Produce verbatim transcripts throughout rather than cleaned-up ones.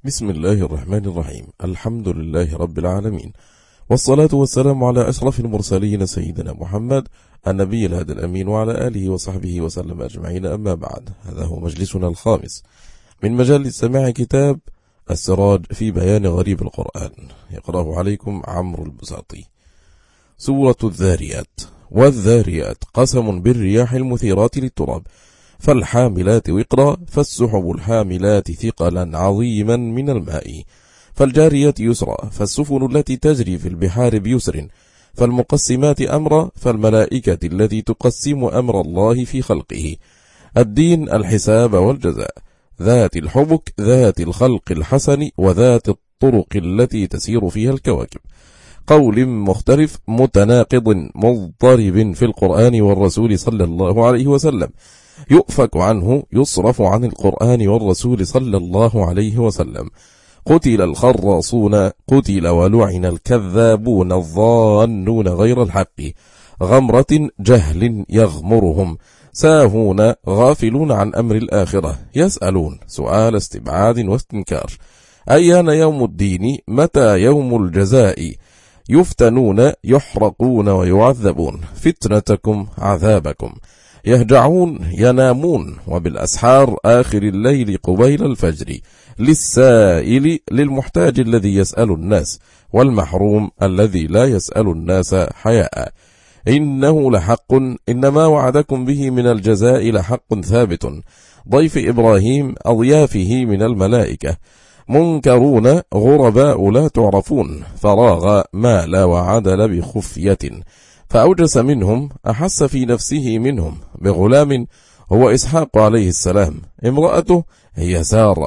بسم الله الرحمن الرحيم. الحمد لله رب العالمين، والصلاة والسلام على أشرف المرسلين سيدنا محمد النبي الهادي الأمين وعلى آله وصحبه وسلم أجمعين. أما بعد، هذا هو مجلسنا الخامس من مجال سماع كتاب السراج في بيان غريب القرآن، يقرأه عليكم عمرو البساطي. سورة الذاريات. والذاريات قسم بالرياح المثيرات للتراب، فالحاملات وقرا، فالسحب الحاملات ثقلا عظيما من الماء، فالجاريات يسرا، فالسفن التي تجري في البحار بيسر، فالمقسمات أمرا، فالملائكة التي تقسم أمر الله في خلقه، الدين الحساب والجزاء، ذات الحبك، ذات الخلق الحسن، وذات الطرق التي تسير فيها الكواكب. قول مختلف متناقض مضطرب في القرآن والرسول صلى الله عليه وسلم، يؤفك عنه، يصرف عن القرآن والرسول صلى الله عليه وسلم. قتل الخراصون، قتل ولعن الكذابون الظانون غير الحق، غمرة جهل يغمرهم، ساهون غافلون عن أمر الآخرة، يسألون سؤال استبعاد واستنكار، أيان يوم الدين، متى يوم الجزاء، يفتنون يحرقون ويعذبون، فتنتكم عذابكم، يهجعون ينامون، وبالأسحار آخر الليل قبيل الفجر، للسائل للمحتاج الذي يسأل الناس، والمحروم الذي لا يسأل الناس حياء. إنه لحق، إنما وعدكم به من الجزاء لحق ثابت، ضيف إبراهيم أضيافه من الملائكة، منكرون غرباء لا تعرفون، فراغ مال وعدل بخفية، فأوجس منهم، أحس في نفسه منهم بغلام هو إسحاق عليه السلام، امرأته هي سارة،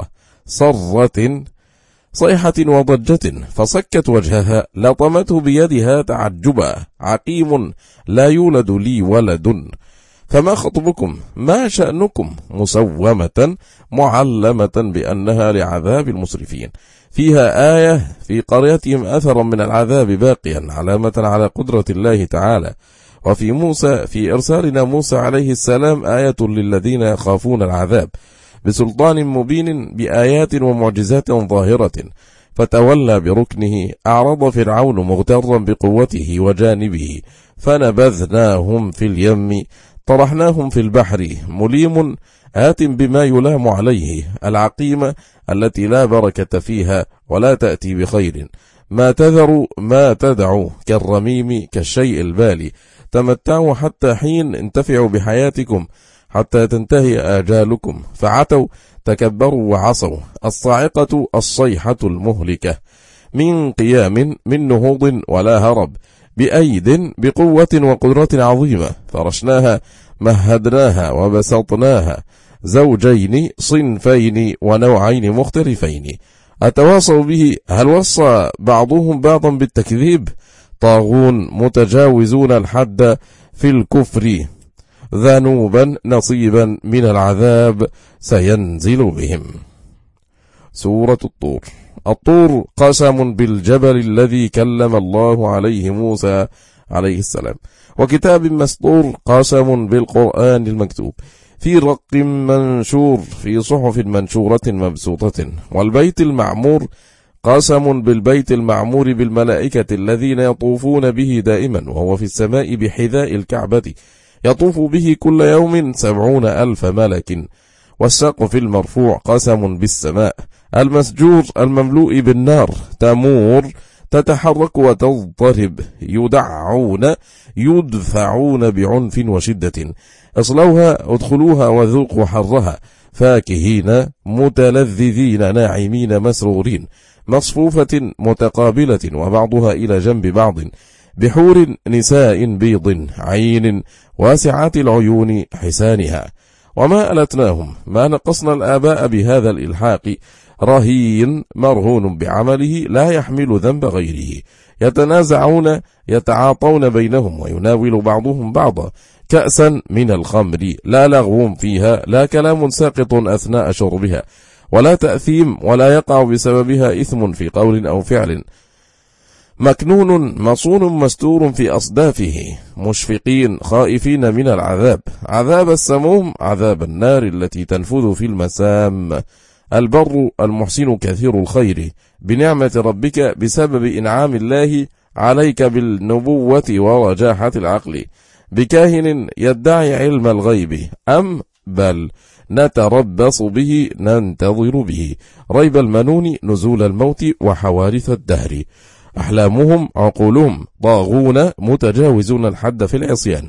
صرة صيحة وضجة، فصكت وجهها، لطمته بيدها تعجبا، عقيم لا يولد لي ولد، فما خطبكم، ما شأنكم، مسومة معلمة بأنها لعذاب المسرفين، فيها آية في قريتهم أثرا من العذاب باقيا، علامة على قدرة الله تعالى. وفي موسى، في إرسالنا موسى عليه السلام، آية للذين يخافون العذاب، بسلطان مبين بآيات ومعجزات ظاهرة، فتولى بركنه، أعرض فرعون مغترا بقوته وجانبه، فنبذناهم في اليم، طرحناهم في البحر، مليم آت بما يلام عليه، العقيمة التي لا بركة فيها ولا تأتي بخير، ما تذر ما تدع، كالرميم كالشيء البالي، تمتعوا حتى حين، انتفعوا بحياتكم حتى تنتهي آجالكم، فعتوا تكبروا وعصوا، الصاعقة الصيحة المهلكة، من قيام، من نهوض ولا هرب، بأيد بقوة وقدرة عظيمة، فرشناها مهدناها وبسطناها، زوجين صنفين ونوعين مختلفين، أتواصوا به، هل وصى بعضهم بعضا بالتكذيب، طاغون متجاوزون الحد في الكفر، ذنوبا نصيبا من العذاب سينزل بهم. سورة الطور. الطور قسم بالجبل الذي كلم الله عليه موسى عليه السلام، وكتاب مسطور، قسم بالقرآن المكتوب، في رق منشور، في صحف منشورة مبسوطة، والبيت المعمور، قسم بالبيت المعمور بالملائكة الذين يطوفون به دائما، وهو في السماء بحذاء الكعبة، يطوف به كل يوم سبعون ألف ملك، والسقف المرفوع، قسم بالسماء المسجور المملوء بالنار، تمور تتحرك وتضطرب، يدعون يدفعون بعنف وشدة، اصلوها ادخلوها وذوقوا حرها، فاكهين متلذذين ناعمين مسرورين، مصفوفة متقابلة وبعضها إلى جنب بعض، بحور نساء بيض عين واسعات العيون حسانها. وما ألتناهم، ما نقصنا الآباء بهذا الإلحاق، رهين مرهون بعمله، لا يحمل ذنب غيره، يتنازعون يتعاطون بينهم، ويناول بعضهم بعضا كأسا من الخمر، لا لغو فيها، لا كلام ساقط أثناء شربها، ولا تأثيم، ولا يقع بسببها إثم في قول أو فعل، مكنون مصون مستور في أصدافه، مشفقين خائفين من العذاب، عذاب السموم، عذاب النار التي تنفذ في المسام، البر المحسن كثير الخير بنعمة ربك بسبب إنعام الله عليك بالنبوة ورجاحة العقل، بكاهن يدعي علم الغيب، أم بل نتربص به ننتظر به ريب المنون نزول الموت وحوادث الدهر. أحلامهم عقولهم طاغون متجاوزون الحد في العصيان.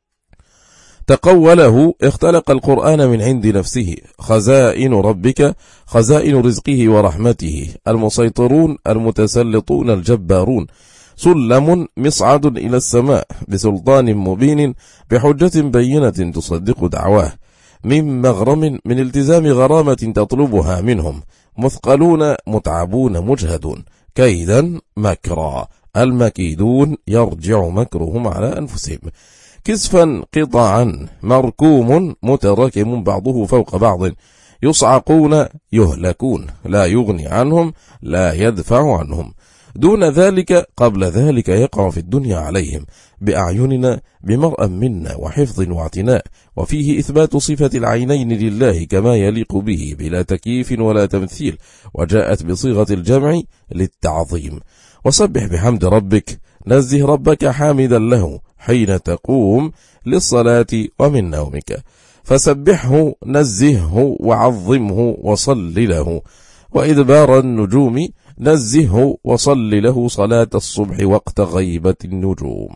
تقوله اختلق القرآن من عند نفسه، خزائن ربك خزائن رزقه ورحمته، المسيطرون المتسلطون الجبارون، سلم مصعد إلى السماء بسلطان مبين بحجة بينة تصدق دعواه، من مغرم من التزام غرامة تطلبها منهم، مثقلون متعبون مجهدون، كيدا مكرا، المكيدون يرجع مكرهم على أنفسهم، كسفا قطعا مركوم متراكم بعضه فوق بعض، يصعقون يهلكون، لا يغني عنهم لا يدفع عنهم، دون ذلك قبل ذلك يقع في الدنيا عليهم بأعيننا بمرأ منا وحفظ واعتناء، وفيه إثبات صفة العينين لله كما يليق به بلا تكييف ولا تمثيل، وجاءت بصيغة الجمع للتعظيم. وسبح بحمد ربك، نزه ربك حامدا له حين تقوم للصلاة ومن نومك، فسبحه نزهه وعظمه وصل له، وإدبار النجوم نزهه وصل له صلاة الصبح وقت غيبة النجوم.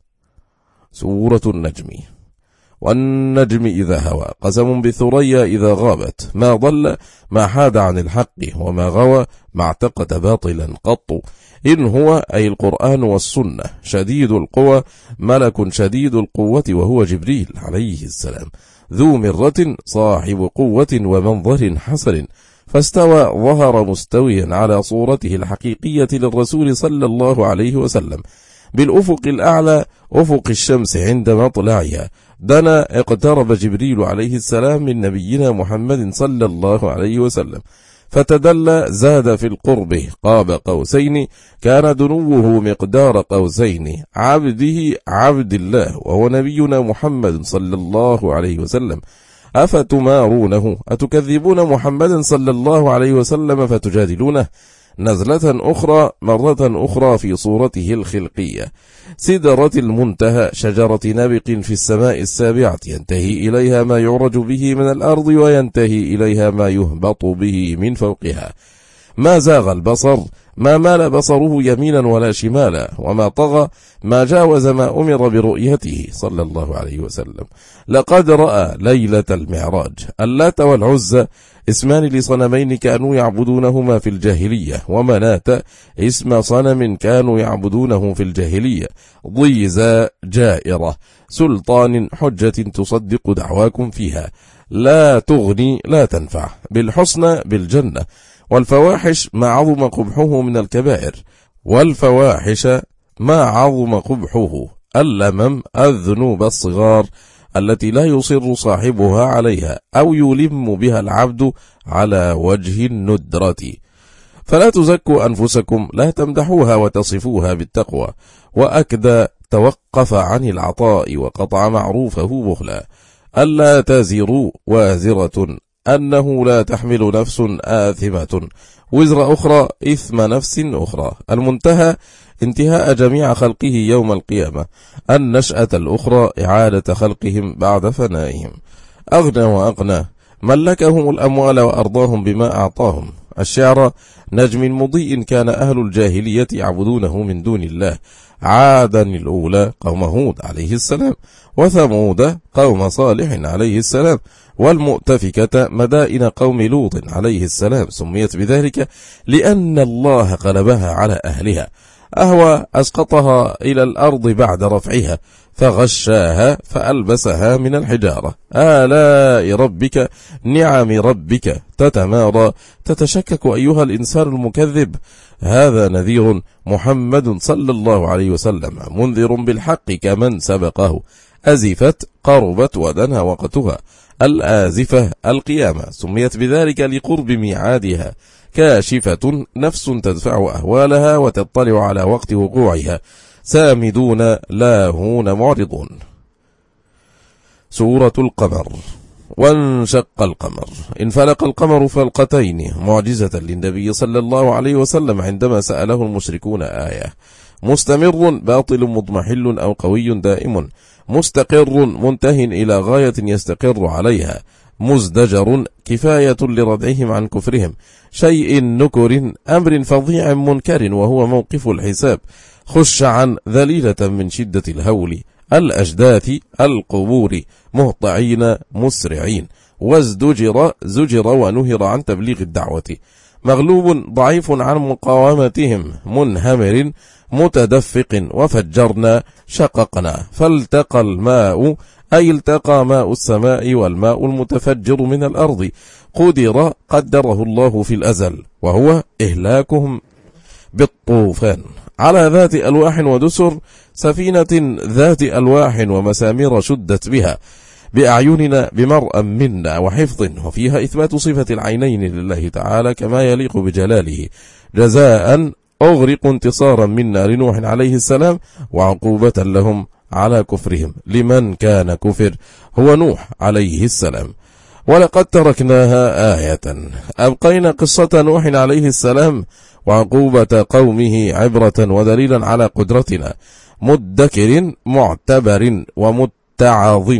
سورة النجم. والنجم إذا هوى قسم بالثريا إذا غابت، ما ضل ما حاد عن الحق وما غوى ما اعتقد باطلا قط، إن هو أي القرآن والسنة شديد القوى، ملك شديد القوة وهو جبريل عليه السلام، ذو مرة صاحب قوة ومنظر حسن، فاستوى ظهر مستويا على صورته الحقيقية للرسول صلى الله عليه وسلم بالأفق الأعلى أفق الشمس عند مطلعها، دنا اقترب جبريل عليه السلام من نبينا محمد صلى الله عليه وسلم، فتدلى زاد في القرب قاب قوسين، كان دنوه مقدار قوسين، عبده عبد الله وهو نبينا محمد صلى الله عليه وسلم. أفتمارونه أتكذبون محمدا صلى الله عليه وسلم فتجادلونه. نزلة أخرى مرة أخرى في صورته الخلقية، سدرة المنتهى شجرة نبق في السماء السابعة، ينتهي إليها ما يعرج به من الأرض وينتهي إليها ما يهبط به من فوقها. ما زاغ البصر ما مال بصره يمينا ولا شمالا، وما طغى ما جاوز ما أمر برؤيته صلى الله عليه وسلم. لقد رأى ليلة المعراج اللات والعزى اسمان لصنمين كانوا يعبدونهما في الجاهلية، ومنات اسم صنم كانوا يعبدونه في الجاهلية، ضيزى جائرة سلطان حجة تصدق دعواكم فيها، لا تغني لا تنفع، بالحسنى بالجنة، والفواحش ما عظم قبحه من الكبائر، والفواحش ما عظم قبحه اللمم الذنوب الصغار التي لا يصر صاحبها عليها أو يلم بها العبد على وجه الندرة. فلا تزكوا أنفسكم، لا تمدحوها وتصفوها بالتقوى. وأكد توقف عن العطاء وقطع معروفه بخلا. ألا تزروا وازرة، أنه لا تحمل نفس آثمة وزر أخرى إثم نفس أخرى. المنتهى انتهاء جميع خلقه يوم القيامة، النشأة الأخرى إعادة خلقهم بعد فنائهم. أغنى وأقنى، ملكهم الأموال وأرضاهم بما أعطاهم. الشعر نجم مضيء كان أهل الجاهلية يعبدونه من دون الله، عادا الأولى قوم هود عليه السلام، وثمود قوم صالح عليه السلام، والمؤتفكة مدائن قوم لوط عليه السلام. سميت بذلك لأن الله قلبها على أهلها، أهوى أسقطها إلى الأرض بعد رفعها، فغشاها فألبسها من الحجارة. آلاء ربك نعم ربك تتمارى، تتشكك أيها الإنسان المكذب. هذا نذير محمد صلى الله عليه وسلم، منذر بالحق كمن سبقه. أزفت قربت ودنا وقتها، الآزفة القيامة، سميت بذلك لقرب ميعادها. كاشفة نفس تدفع أهوالها وتطلع على وقت وقوعها. سامدون لاهون معرضون. سورة القمر. وانشق القمر. انفلق القمر فلقتين معجزة للنبي صلى الله عليه وسلم عندما سأله المشركون آية. مستمر باطل مضمحل أو قوي دائم، مستقر منته إلى غاية يستقر عليها، مزدجر كفاية لردعهم عن كفرهم، شيء نكر أمر فظيع منكر وهو موقف الحساب، خشعا ذليلة من شدة الهول، الأجداث القبور مهطعين مسرعين، وازدجر زجر ونهر عن تبليغ الدعوة، مغلوب ضعيف عن مقاومتهم، منهمر متدفق، وفجرنا شققنا فالتقى الماء، أي التقى ماء السماء والماء المتفجر من الأرض، قدر قدره الله في الأزل وهو إهلاكهم بالطوفان، على ذات ألواح ودسر، سفينة ذات ألواح ومسامير شدت بها بأعيننا بمرأى منا وحفظ، وفيها إثبات صفة العينين لله تعالى كما يليق بجلاله، جزاء أغرق انتصارا منا لنوح عليه السلام، وعقوبة لهم على كفرهم لمن كان كفر هو نوح عليه السلام. ولقد تركناها آية، أبقينا قصة نوح عليه السلام وعقوبة قومه عبرة ودليلا على قدرتنا، مدكر معتبر ومتعظ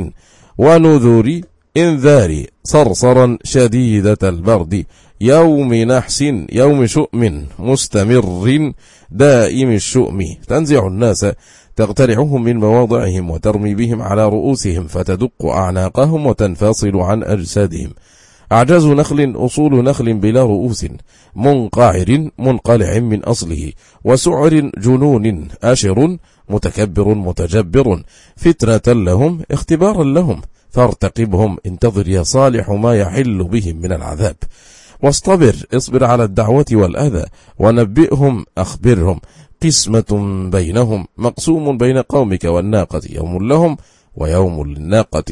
ونذر انذار، صرصرا شديدة البرد، يوم نحس يوم شؤم مستمر دائم الشؤم، تنزع الناس تقترعهم من مواضعهم وترمي بهم على رؤوسهم فتدق أعناقهم وتنفصل عن أجسادهم، أعجاز نخل أصول نخل بلا رؤوس، منقعر منقلع من أصله، وسعر جنون أشر متكبر متجبر، فتنة لهم اختبارا لهم، فارتقبهم انتظر يا صالح ما يحل بهم من العذاب، واصطبر اصبر على الدعوة والأذى، ونبئهم أخبرهم، قسمة بينهم مقسوم بين قومك والناقة، يوم لهم ويوم للناقة،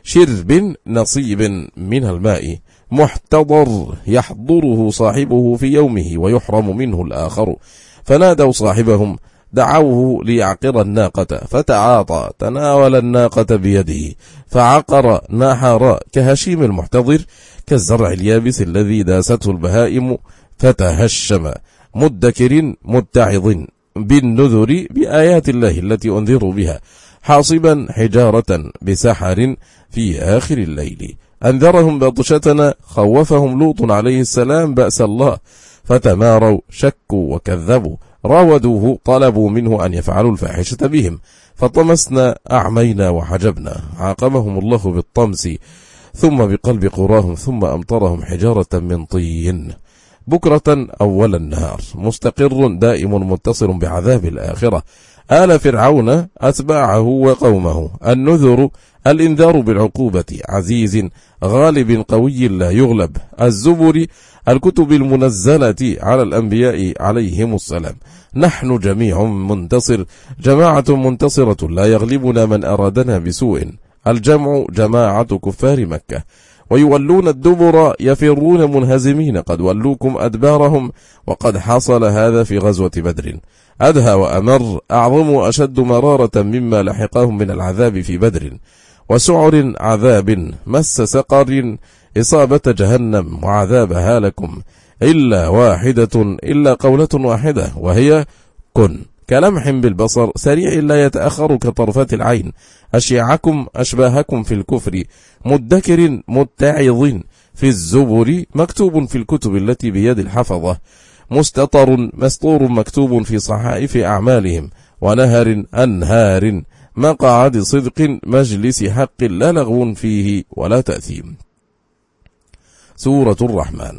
شرب نصيب من الماء، محتضر يحضره صاحبه في يومه ويحرم منه الآخر، فنادوا صاحبهم دعوه ليعقر الناقة، فتعاطى تناول الناقة بيده فعقر نحر كهشيم المحتضر، كالزرع اليابس الذي داسته البهائم فتهشم، مدكر متعظ بالنذر بآيات الله التي أنذر بها، حاصبا حجارة بسحر في آخر الليل، أنذرهم بطشتنا، خوفهم لوط عليه السلام بأس الله، فتماروا شكوا وكذبوا، راودوه طلبوا منه أن يفعلوا الفاحشة بهم، فطمسنا أعمينا وحجبنا، عاقبهم الله بالطمس ثم بقلب قراهم، ثم أمطرهم حجارة من طين، بكرة أول النهار، مستقر دائم متصل بعذاب الآخرة، آل فرعون أتباعه وقومه، النذر الإنذار بالعقوبة، عزيز غالب قوي لا يغلب، الزبر الكتب المنزلة على الأنبياء عليهم السلام، نحن جميع منتصر، جماعة منتصرة لا يغلبنا من أرادنا بسوء، الجمع جماعة كفار مكة، ويولون الدبر يفرون منهزمين، قد ولوكم أدبارهم، وقد حصل هذا في غزوة بدر، أدهى وأمر، أعظم وأشد مرارة مما لحقهم من العذاب في بدر، وسعر عذاب مس سقر، إصابة جهنم وعذابها لكم، إلا واحدة إلا قولة واحدة وهي كن، كلمح بالبصر سريع لا يتأخر كطرفات العين، أشيعكم أشباهكم في الكفر، مدكر متعظ في الزبر، مكتوب في الكتب التي بيد الحفظة، مستطر مسطور مكتوب في صحائف أعمالهم، ونهر أنهار مقعد صدق مجلس حق لا لغو فيه ولا تأثيم. سورة الرحمن.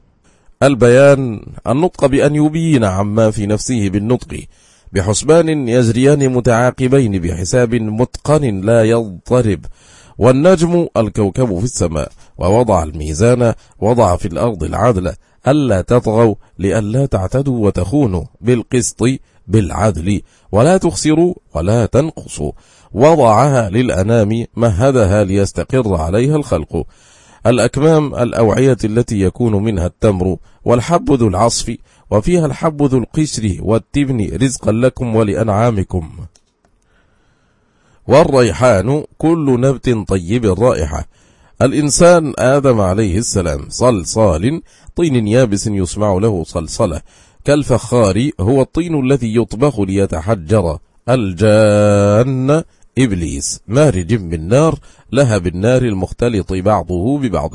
البيان النطق بأن يبين عما في نفسه بالنطق بحسبان يجريان متعاقبين بحساب متقن لا يضطرب، والنجم الكوكب في السماء، ووضع الميزان وضع في الأرض العدل ألا تطغوا لألا تعتدوا وتخونوا، بالقسط بالعدل ولا تخسروا ولا تنقصوا، وضعها للأنام مهدها ليستقر عليها الخلق، الأكمام الأوعية التي يكون منها التمر والحب ذو العصف، وفيها الحب ذو القشر والتبن رزقا لكم ولأنعامكم، والريحان كل نبت طيب الرائحة، الإنسان آدم عليه السلام صلصال طين يابس يسمع له صلصلة، كالفخار هو الطين الذي يطبخ ليتحجر. الجان إبليس مارج من نار لهب النار المختلط بعضه ببعض.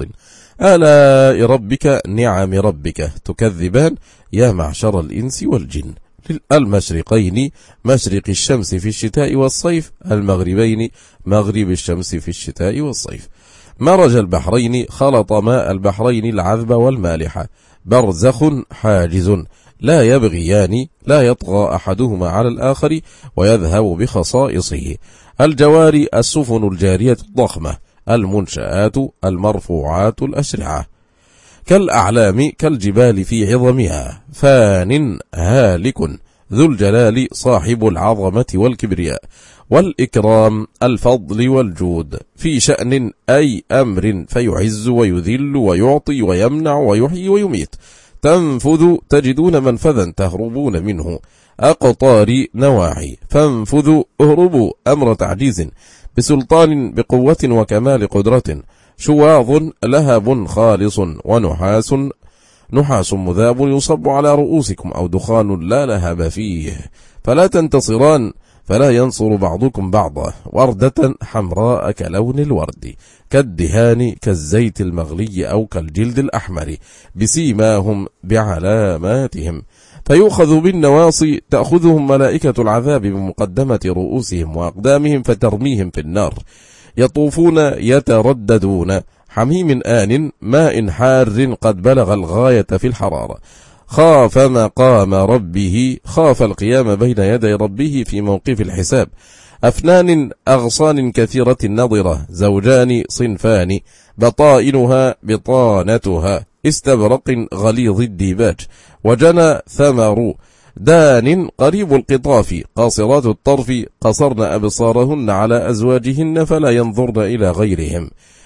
آلاء ربك نعم ربك تكذبان يا معشر الإنس والجن. المشرقين مشرق الشمس في الشتاء والصيف، المغربين مغرب الشمس في الشتاء والصيف. مرج البحرين خلط ماء البحرين العذب والمالح. برزخ حاجز لا يبغيان لا يطغى أحدهما على الآخر ويذهب بخصائصه. الجوار السفن الجارية الضخمة، المنشآت المرفوعات الأشرعة. كالأعلام كالجبال في عظمها، فان هالك ذو الجلال صاحب العظمة والكبرياء والإكرام الفضل والجود، في شأن أي أمر فيعز ويذل ويعطي ويمنع ويحيي ويميت. تنفذ تجدون منفذا تهربون منه، أقطار نواحي فانفذوا اهربوا أمر تعجيز، بسلطان بقوة وكمال قدرة. شواظ لهب خالص ونحاس نحاس مذاب يصب على رؤوسكم أو دخان لا لهب فيه، فلا تنتصران فلا ينصر بعضكم بعضا. وردة حمراء كلون الورد، كالدهان كالزيت المغلي أو كالجلد الأحمر، بسيماهم بعلاماتهم. فيؤخذ بالنواصي تأخذهم ملائكة العذاب بمقدمة رؤوسهم وأقدامهم فترميهم في النار. يطوفون يترددون حميم آن ماء حار قد بلغ الغاية في الحرارة. خاف مقام ربه، خاف القيام بين يدي ربه في موقف الحساب. أفنان أغصان كثيرة النضرة، زوجان صنفان بطائنها بطانتها، استبرق غليظ الديباج، وجنى ثمر دان قريب القطاف، قاصرات الطرف قصرن أبصارهن على أزواجهن فلا ينظرن إلى غيرهم،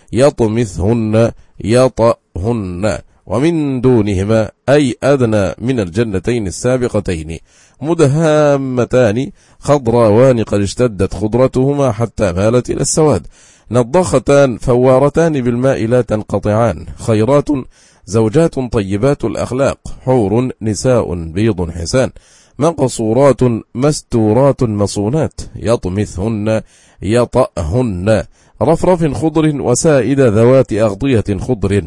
يطمثهن يطأهن. ومن دونهما أي أدنى من الجنتين السابقتين مدهامتان خضراوان قد اشتدت خضرتهما حتى مالت إلى السواد، نضختان فوارتان بالماء لا تنقطعان، خيرات زوجات طيبات الأخلاق، حور نساء بيض حسان، مقصورات مستورات مصونات، يطمثهن يطأهن، رفرف خضر وسائد ذوات أغطية خضر،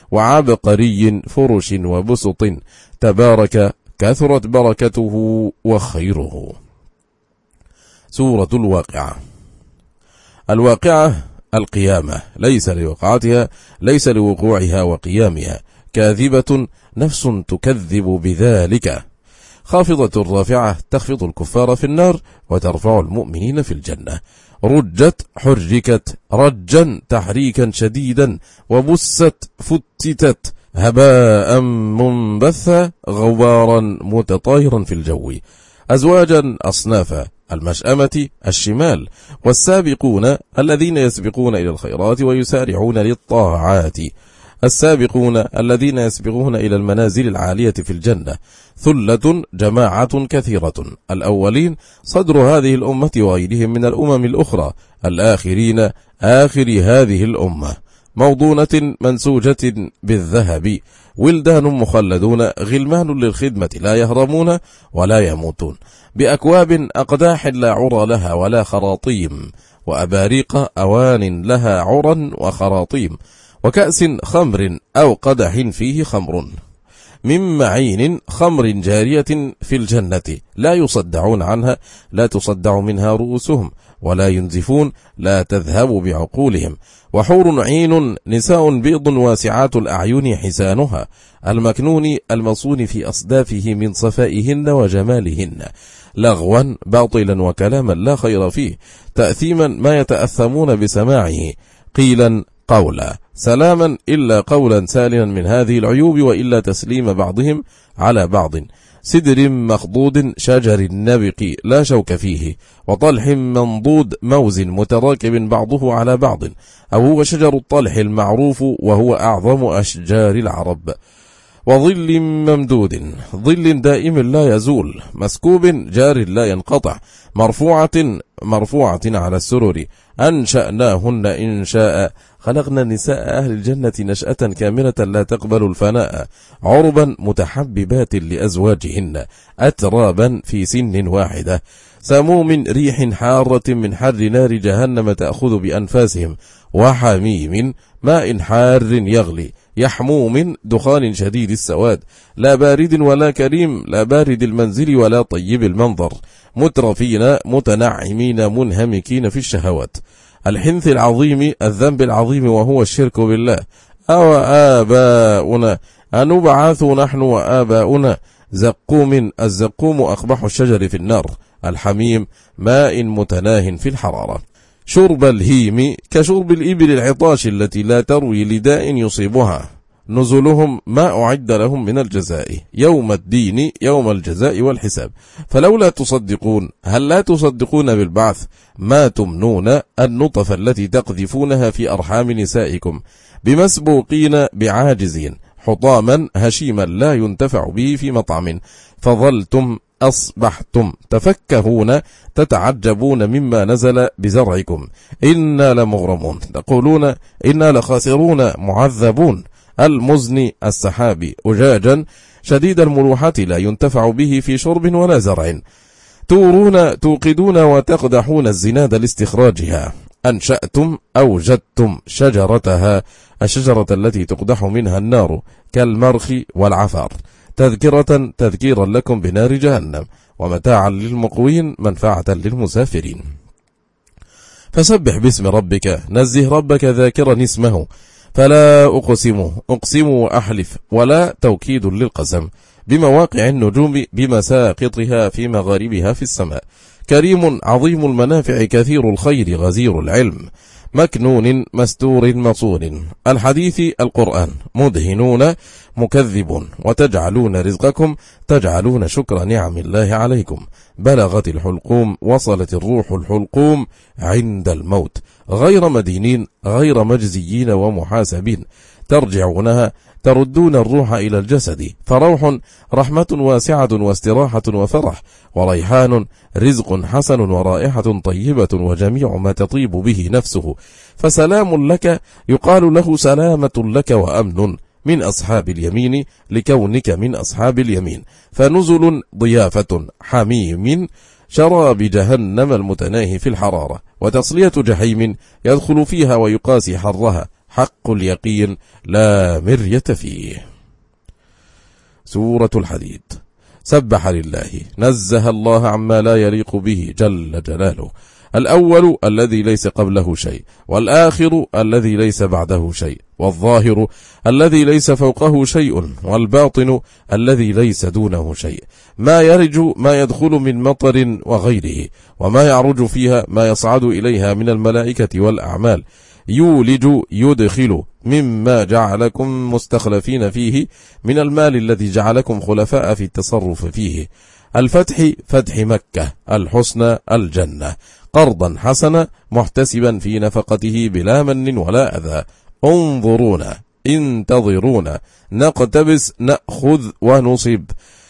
وعبقري فرش وبسط، تبارك كثرت بركته وخيره. سورة الواقعة. الواقعة القيامة، ليس لوقعتها ليس لوقوعها وقيامها، كاذبة نفس تكذب بذلك، خافضة رافعة تخفض الكفار في النار وترفع المؤمنين في الجنة. رجت حركت رجا تحريكا شديدا، وبست فتتت هباء منبثا غبارا متطايرا في الجو. أزواجا أصنافا، المشأمة الشمال، والسابقون الذين يسبقون إلى الخيرات ويسارعون للطاعات، السابقون الذين يسبقون إلى المنازل العالية في الجنة. ثلة جماعة كثيرة، الأولين صدر هذه الأمة وغيرهم من الأمم الأخرى، الآخرين آخر هذه الأمة. موضونة منسوجة بالذهب، ولدان مخلدون غلمان للخدمة لا يهرمون ولا يموتون، بأكواب أقداح لا عرى لها ولا خراطيم، وأباريق أوان لها عرى وخراطيم، وكأس خمر أو قدح فيه خمر، من معين خمر جارية في الجنة، لا يصدعون عنها لا تصدع منها رؤوسهم، ولا ينزفون لا تذهب بعقولهم. وحور عين نساء بيض واسعات الأعين حسانها، المكنون المصون في أصدافه من صفائهن وجمالهن، لغوا باطلا وكلاما لا خير فيه، تأثيما ما يتأثمون بسماعه، قيلا قولا سلاما إلا قولا سالما من هذه العيوب، وإلا تسليم بعضهم على بعض. سدر مخضود شجر النبق لا شوك فيه، وطلح منضود موز متراكب بعضه على بعض، أو هو شجر الطلح المعروف وهو أعظم أشجار العرب. وظل ممدود، ظل دائم لا يزول، مسكوب جار لا ينقطع، مرفوعة مرفوعة على السرر، أنشأناهن إنشاء، خلقنا نساء أهل الجنة نشأة كاملة لا تقبل الفناء، عربا متحببات لأزواجهن، أترابا في سن واحدة، سموم ريح حارة من حر نار جهنم تأخذ بأنفاسهم، وحميم ماء حار يغلي، يحموم دخان شديد السواد، لا بارد ولا كريم، لا بارد المنزل ولا طيب المنظر، مترفين متنعمين منهمكين في الشهوات. الحنث العظيم، الذنب العظيم وهو الشرك بالله. أو آباؤنا أنبعث نحن وآباؤنا، زقوم، الزقوم أقبح الشجر في النار، الحميم ماء متناه في الحرارة. شرب الهيم كشرب الإبل العطاش التي لا تروي لداء يصيبها، نزلهم ما أعد لهم من الجزاء يوم الدين، يوم الجزاء والحساب. فلولا تصدقون، هل لا تصدقون بالبعث؟ ما تمنون النطف التي تقذفونها في أرحام نسائكم، بمسبوقين بعاجزين، حطاما هشيما لا ينتفع به في مطعم، فظلتم أصبحتم تفكهون تتعجبون مما نزل بزرعكم، إنا لمغرمون، تقولون إنا لخاسرون معذبون. المزن السحابي أجاجا شديد الملوحة لا ينتفع به في شرب ولا زرع، تورون توقدون وتقدحون الزناد لاستخراجها، أنشأتم أوجدتم شجرتها، الشجرة التي تقدح منها النار، كالمرخ والعفار، تذكرة تذكيرا لكم بنار جهنم، ومتاعا للمقوين منفعة للمسافرين. فسبح باسم ربك، نزه ربك ذاكرا اسمه، فلا أقسم، أقسم وأحلف، ولا توكيد للقسم، بمواقع النجوم بمساقطها في مغاربها في السماء، كريم عظيم المنافع كثير الخير غزير العلم، مكنون مستور مصون. الحديث القرآن، مدهنون مكذبون، وتجعلون رزقكم، تجعلون شكر نعم الله عليكم. بلغت الحلقوم، وصلت الروح الحلقوم عند الموت، غير مدينين غير مجزيين ومحاسبين، ترجعونها تردون الروح إلى الجسد، فروح رحمة واسعة واستراحة وفرح، وريحان رزق حسن ورائحة طيبة وجميع ما تطيب به نفسه، فسلام لك يقال له سلامة لك وأمن من أصحاب اليمين لكونك من أصحاب اليمين، فنزل ضيافة حميم شراب جهنم المتناهي في الحرارة، وتصلية جحيم يدخل فيها ويقاسي حرها، حق اليقين لا مرية فيه. سورة الحديد. سبح لله، نزه الله عما لا يليق به جل جلاله، الأول الذي ليس قبله شيء، والآخر الذي ليس بعده شيء، والظاهر الذي ليس فوقه شيء، والباطن الذي ليس دونه شيء، ما يرج ما يدخل من مطر وغيره، وما يعرج فيها ما يصعد إليها من الملائكة والأعمال، يولج يدخل مما جعلكم مستخلفين فيه من المال الذي جعلكم خلفاء في التصرف فيه، الفتح فتح مكة، الحسنى الجنة، قرضا حسنا محتسبا في نفقته بلا من ولا أذى، انظرونا انتظرونا نقتبس نأخذ ونصب،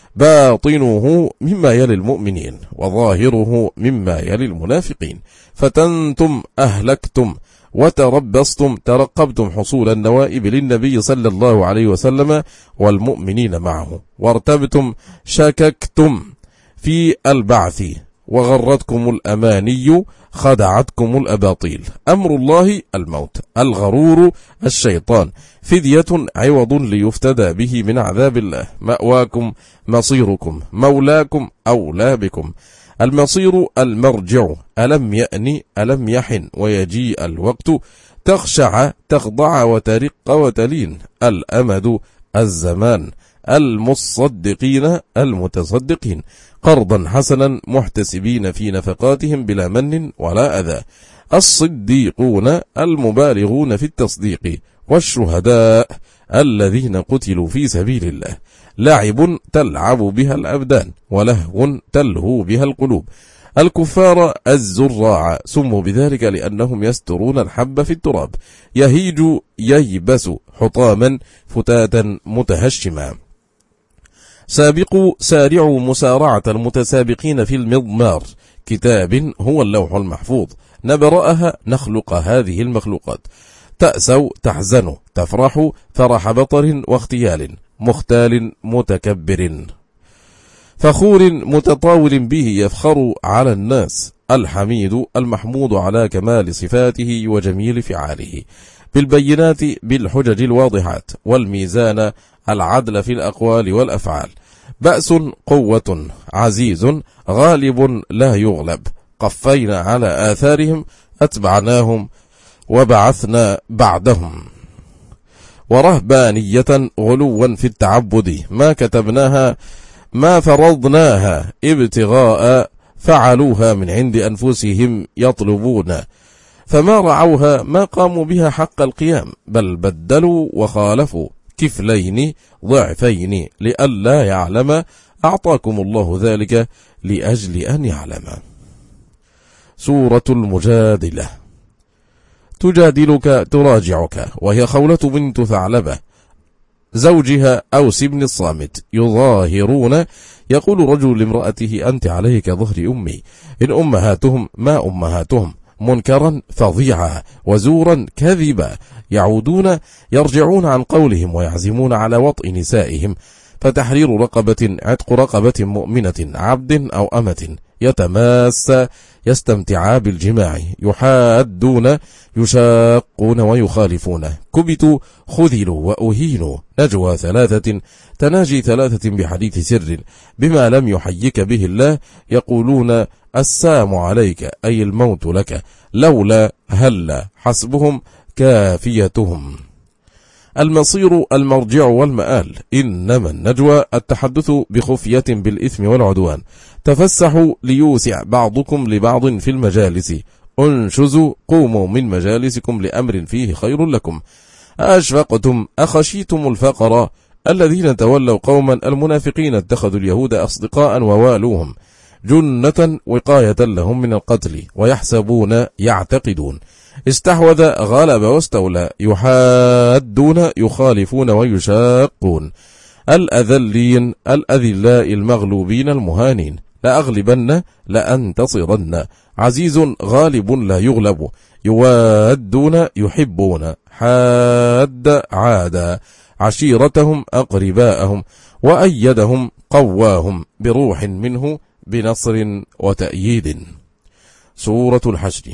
باطنه مما يلي المؤمنين وظاهره مما يلي المنافقين، فتنتم أهلكتم وتربصتم ترقبتم حصول النوائب للنبي صلى الله عليه وسلم والمؤمنين معه، وارتبتم شككتم في البعث، وغرتكم الأماني خدعتكم الأباطيل، أمر الله الموت، الغرور الشيطان، فدية عوض ليفتدى به من عذاب الله، مأواكم مصيركم، مولاكم أولى بكم، المصير المرجع، ألم يأني ألم يحن ويجيء الوقت، تخشع تخضع وترق وتلين، الأمد الزمان، المصدقين المتصدقين، قرضا حسنا محتسبين في نفقاتهم بلا من ولا أذى، الصديقون المبالغون في التصديق، والشهداء الذين قتلوا في سبيل الله، لعب تلعب بها الأبدان، ولهو تلهو بها القلوب، الكفار الزراع سموا بذلك لأنهم يسترون الحب في التراب، يهيج ييبس حطاما فتاتا متهشما، سابقوا سارعوا مسارعة المتسابقين في المضمار، كتاب هو اللوح المحفوظ، نبرأها نخلق هذه المخلوقات، تأسوا تحزنوا، تفرحوا فرح بطر واختيال، مختال متكبر، فخور متطاول به يفخر على الناس، الحميد المحمود على كمال صفاته وجميل فعاله، بالبينات بالحجج الواضحات، والميزان العدل في الأقوال والأفعال، بأس قوة عزيز غالب لا يغلب، قفينا على آثارهم أتبعناهم وبعثنا بعدهم، ورهبانية غلوا في التعبد ما كتبناها ما فرضناها ابتغاء فعلوها من عند أنفسهم يطلبون، فما رعوها ما قاموا بها حق القيام، بل بدلوا وخالفوا كفلين ضعفين لئلا يعلم، أعطاكم الله ذلك لأجل أن يعلم. سورة المجادلة. تجادلك تراجعك، وهي خولة بنت ثعلبة زوجها أوس بن الصامت، يظاهرون. يقول رجل لامرأته أنت عليك ظهر أمي، إن أمهاتهم ما أمهاتهم، منكرا فظيعا وزورا كذبا، يعودون يرجعون عن قولهم ويعزمون على وطء نسائهم، فتحرير رقبة عتق رقبة مؤمنة عبد أو أمة، يتماس يستمتعا بالجماع، يحادون يشاقون ويخالفون، كبتوا خذلوا وأهينوا، نجوى ثلاثة تناجي ثلاثة بحديث سر بما لم يحيك به الله، يقولون السام عليك أي الموت لك، لولا هلا حسبهم كافيتهم. المصير المرجع والمآل، إنما النجوى التحدث بخفية بالإثم والعدوان، تفسحوا ليوسع بعضكم لبعض في المجالس، انشزوا قوموا من مجالسكم لأمر فيه خير لكم، أشفقتم أخشيتم الفقر، الذين تولوا قوما المنافقين اتخذوا اليهود أصدقاء ووالوهم، جنة وقاية لهم من القتل، ويحسبون يعتقدون، استحوذ غلب واستولى، يحادون يخالفون ويشاقون، الأذلين الأذلاء المغلوبين المهانين، لأغلبن لأنتصرن، عزيز غالب لا يغلب، يوادون يحبون، حاد عادا، عشيرتهم أقرباءهم، وأيدهم قواهم بروح منه بنصر وتأييد. سورة الحشر.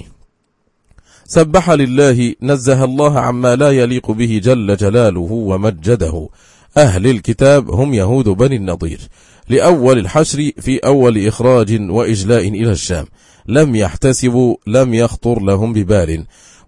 سبح لله نزه الله عما لا يليق به جل جلاله ومجده، أهل الكتاب هم يهود بني النضير، لأول الحشر في أول إخراج وإجلاء إلى الشام، لم يحتسبوا لم يخطر لهم ببال،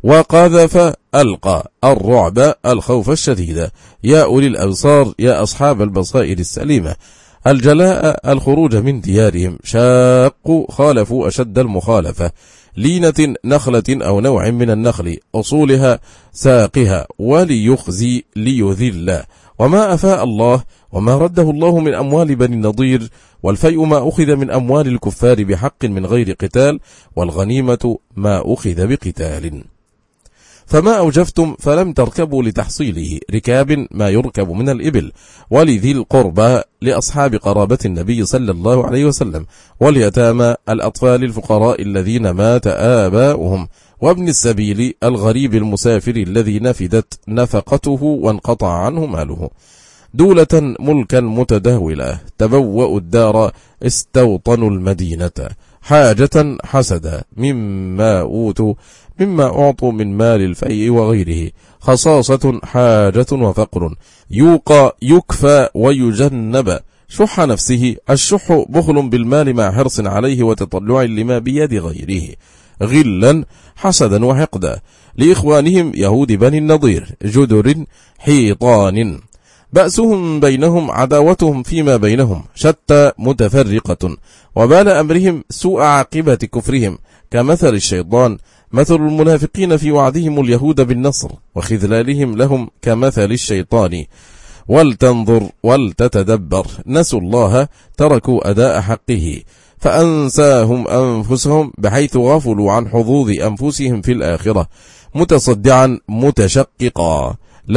وقذف ألقى الرعب الخوف الشديد، يا أولي الأبصار يا أصحاب البصائر السليمة، الجلاء الخروج من ديارهم، شاقوا خالفوا أشد المخالفة، لينة نخلة أو نوع من النخل، أصولها ساقها، وليخزي ليذل، وما أفاء الله وما رده الله من أموال بني النضير، والفيء ما أخذ من أموال الكفار بحق من غير قتال، والغنيمة ما أخذ بقتال، فما أوجفتم فلم تركبوا لتحصيله، ركاب ما يركب من الإبل، ولذي القربى لأصحاب قرابة النبي صلى الله عليه وسلم، واليتامى الأطفال الفقراء الذين مات آباؤهم، وابن السبيل الغريب المسافر الذي نفدت نفقته وانقطع عنه ماله، دولة ملكا متداولة، تبوأوا الدار استوطنوا المدينة، حاجة حسدا مما أوتوا مما أعطوا من مال الفيء وغيره، خصاصة حاجة وفقر، يوقى يكفى ويجنب، شح نفسه، الشح بخل بالمال مع حرص عليه وتطلع لما بيد غيره، غلا حسدا وحقدا، لإخوانهم يهود بني النضير، جدر حيطان، بأسهم بينهم عداوتهم فيما بينهم، شتى متفرقة، وبال أمرهم سوء عاقبة كفرهم، كمثل الشيطان، مثل المنافقين في وعدهم اليهود بالنصر وخذلالهم لهم كمثل الشيطان، ولتنظر ولتتدبر، نسوا الله تركوا أداء حقه، فأنساهم أنفسهم بحيث غفلوا عن حظوظ أنفسهم في الآخرة، متصدعا متشققا،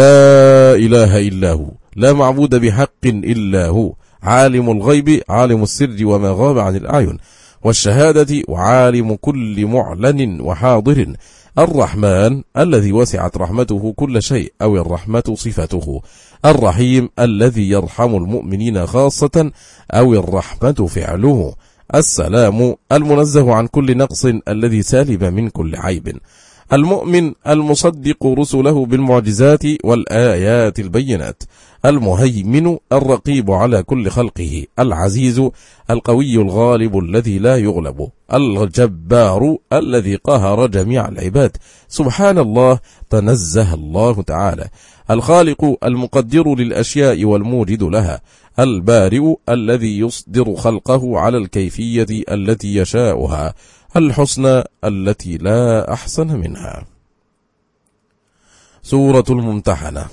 لا إله إلا هو، لا معبود بحق إلا هو، عالم الغيب عالم السر وما غاب عن الأعين والشهادة، وعالم كل معلن وحاضر، الرحمن الذي وسعت رحمته كل شيء أو الرحمة صفته. الرحيم الذي يرحم المؤمنين خاصة أو الرحمة فعله. السلام المنزه عن كل نقص الذي سالم من كل عيب. المؤمن المصدق رسله بالمعجزات والآيات البينات. المهيمن الرقيب على كل خلقه. العزيز القوي الغالب الذي لا يغلب. الجبار الذي قهر جميع العباد. سبحان الله، تنزه الله تعالى. الخالق المقدر للأشياء والموجد لها. البارئ الذي يصدر خلقه على الكيفية التي يشاؤها، الحسنى التي لا أحسن منها. سورة الممتحنة.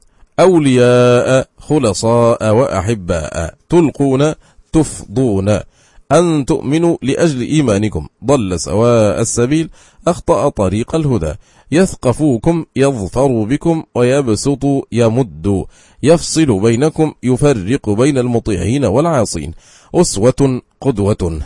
أولياء خلصاء وأحباء تلقون تفضون أن تؤمنوا لأجل إيمانكم، ضل سواء السبيل أخطأ طريق الهدى. يثقفوكم يظفر بكم ويبسط يمد، يفصل بينكم يفرق بين المطيعين والعاصين. أسوة قدوة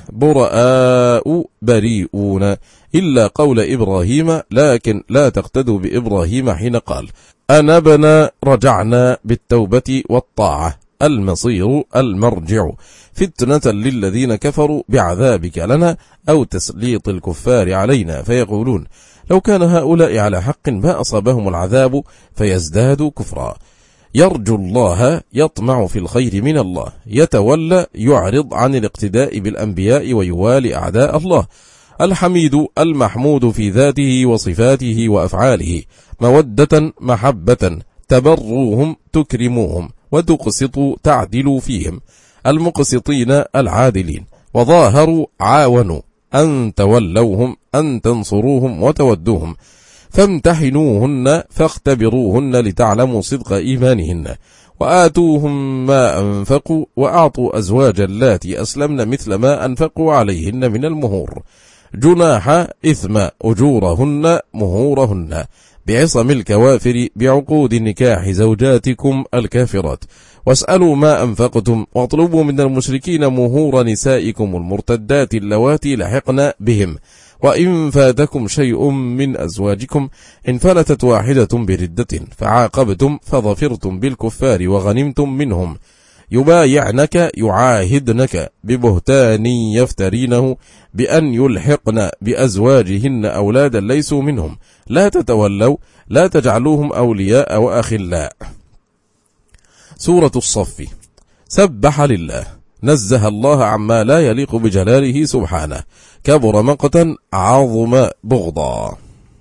براء بريئون إلا قول إبراهيم، لكن لا تقتدوا بإبراهيم حين قال أنبنا رجعنا بالتوبة والطاعة. المصير المرجع. فتنة للذين كفروا بعذابك لنا أو تسليط الكفار علينا فيقولون لو كان هؤلاء على حق ما أصابهم العذاب فيزدادوا كفرا. يرجو الله يطمع في الخير من الله. يتولى يعرض عن الاقتداء بالأنبياء ويوالي أعداء الله. الحميد المحمود في ذاته وصفاته وأفعاله. مودة محبة تبروهم تكرموهم وتقسطوا تعدلوا فيهم. المقسطين العادلين. وظاهروا عاونوا أن تولوهم أن تنصروهم وتودوهم. فامتحنوهن فاختبروهن لتعلموا صدق إيمانهن. وآتوهم ما أنفقوا وأعطوا أزواج اللاتي أسلمن مثل ما أنفقوا عليهن من المهور. جناح إثم أجورهن مهورهن بعصم الكوافر بعقود نكاح زوجاتكم الكافرات. واسألوا ما أنفقتم واطلبوا من المشركين مهور نسائكم المرتدات اللواتي لحقن بهم. وإن فاتكم شيء من أزواجكم إن فلتت واحدة بردة فعاقبتم فظفرتم بالكفار وغنمتم منهم يبايعنك يعاهدنك ببهتان يفترينه بأن يلحقن بأزواجهن أولادا ليسوا منهم لا تتولوا لا تجعلوهم أولياء وأخلاء. سورة الصف. سبح لله، نزه الله عما لا يليق بجلاله سبحانه، كبر مقتا عظم بغضا.